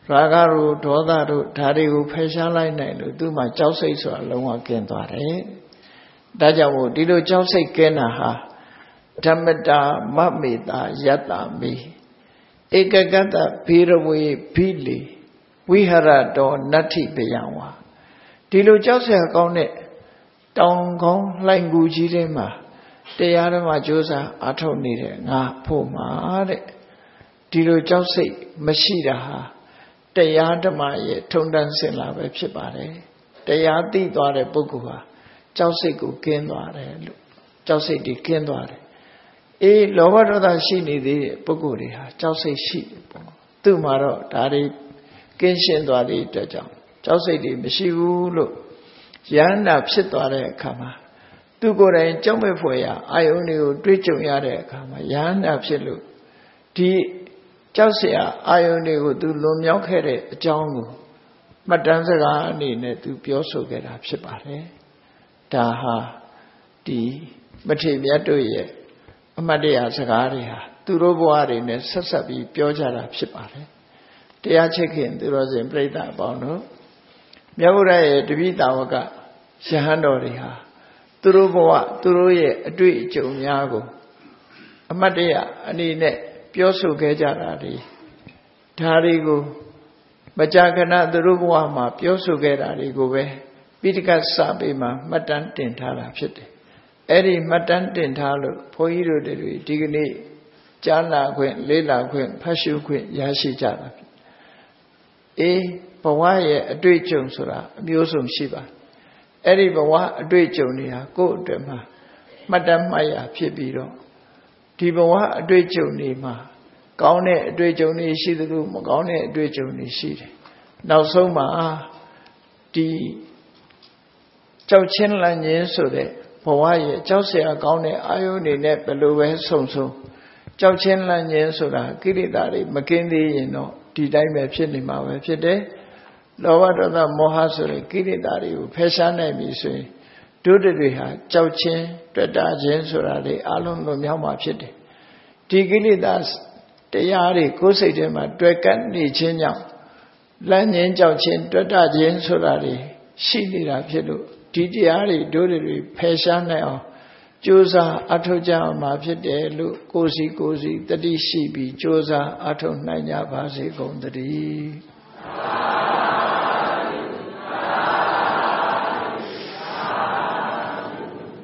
S1: ရာဂတို့ဒေါသတို့ဒါတွေကိုဖယ်ရှားလိုက်နိုင်လို့သူ့မှာကြောက်စိတ်ဆိုတာလုံးဝကင်းသွားတယ်ဒါကြောင့်မို့ဒီလိုကြောက်စိတ်ကင်းတာဟာဓမ္မတာမမေတာယတ္တမေဧကကတ္တဘေရဝေဘိလီဝိဟရတောနတ္ထိပယံဝါဒီလိုကြောက်စရာကောင်းတဲ့တောင်ကောင်းလှိုင်ကူကြီးထဲမှာတရားဓမ္မကြိုးစားအားထုတ်နေတဲ့ငါဖို့မှာတဲ့ဒီလိုကြောက်စိတ်မရှိတာဟာတရားဓမ္မရဲ့ထုံတန်းစင်လာပဲဖြစ်ပါတယ်တရားသိသွားတဲ့ပုဂ္ဂိုလ်ဟာကြောက်စိတ်ကိုကင်းသွားတယ်လို့ကြောက်စိတ်ဒီကင်းသွားတယ်အေးလောဘဒေါသရှိနေသေးတဲ့ပုဂ္ဂိုလ်တွေဟာကြောက်စိတ်ရှိတယ်ပေါ့သူ့မှာတော့ဒါတွေကင်းရှင်းသွားတဲ့အတွက်ကြောင့်ကြောက်စိတ်တွေမရှိဘူးလို့ယန္တာဖြစ်သွားတဲ့အခါမှာသူကိုယ်တိုင်ကြောက်မဲ့ဖွယ်ရာအာယုန်တွေကိုတွေးကြုံရတဲ့အခါမှာယန္တာဖြစ်လို့ဒီကြောက်เสียအာယုန်တွေကိုသူလွန်မြောက်ခဲ့တဲ့အကြောင်းကိုမှတ်တမ်းစကားအနေနဲ့သူပြောဆိုခဲ့တာဖြစ်ပါတယ်ဒါဟာဒီမထေရမြတ်တို့ရဲ့အမတ်တရားစကားတွေဟာသူတို့ဘဝတွေနဲ့ဆက်ဆက်ပြီးပြောကြတာဖြစ်ပါတယ်တရားချစ်ခင်သူတော်စင်ပြိဿအပေါင်းတို့မြတ်ဗုဒ္ဓရဲ့တပိတာဝကယဟန်တော်တွေဟာသူတို့ဘဝသူတို့ရဲ့အတွေ့အကြုံများကိုအမတ်တရားအနေနဲ့ပြောဆိုခဲ့ကြတာတွေဒါတွေကိုမကြာခဏသူတို့ဘဝမှာပြောဆိုခဲ့တာတွေကိုပဲပိဋကတ်စာပေမှာမှတ်တမ်းတင်ထားတာဖြစ်တယ်အဲ့ဒီမှတ်တမ်းတင်ထားလို့ဘုန်းကြီးတို့တွေဒီကနေ့ကြားနာခွင့်လေ့လာခွင့်ဖတ်ရှုခွင့်ရရှိကြတာအေးဘဝရဲ့အတွေ့အကြုံဆိုတာအမျိုးစုံရှိပါအဲ့ဒီဘဝအတွေ့အကြုံတွေဟာကိုယ့်အတွက်မှာမှတ်တမ်းမှတ်ရဖြစ်ပြီးတော့ဒီဘဝအတွေ့အကြုံတွေမှာကောင်းတဲ့အတွေ့အကြုံတွေရှိသလိုမကောင်းတဲ့အတွေ့အကြုံတွေရှိတယ်နောက်ဆုံးမှာဒီကြောက်ချင်းလန့်ခြင်းဆိုတဲ့ဘဝရဲ့ကြောက်เสียကောင်းတဲ့အာယုန်တွေနဲ့ဘယ်လိုပဲဆုံကြောက်ချင်းလန့်ခြင်းဆိုတာကိလေသာတွေမကင်းသေးရင်တော့ဒီတိုင်းပဲဖြစ်နေမှာပဲဖြစ်တယ်လောဘဒေါသမောဟဆိုတဲ့ကိလေသာတွေကိုဖယ်ရှားနိုင်ပြီဆိုရင်တို့တွေဟာကြောက်ချင်းတွေ့တာချင်းဆိုတာတွေအလုံးလွန်မြောက်မှာဖြစ်တယ်ဒီကိလေသာတရားတွေကိုယ်စိတ်ထဲမှာတွေ့ကပ်နေခြင်းကြောင့်လန့်ခြင်းကြောက်ခြင်းတွေ့တာချင်းဆိုတာတွေရှိနေတာဖြစ်လို့ဒီတရားတွေတို့တွေဖယ်ရှားနိုင်အောင်ကြိုးစားအထောက်ကြမှာဖြစ်တယ်လို့ကိုယ်စီတတိရှိပြီးကြိုးစားအထောက်နိုင်ကြပါစေကုန်သတည်း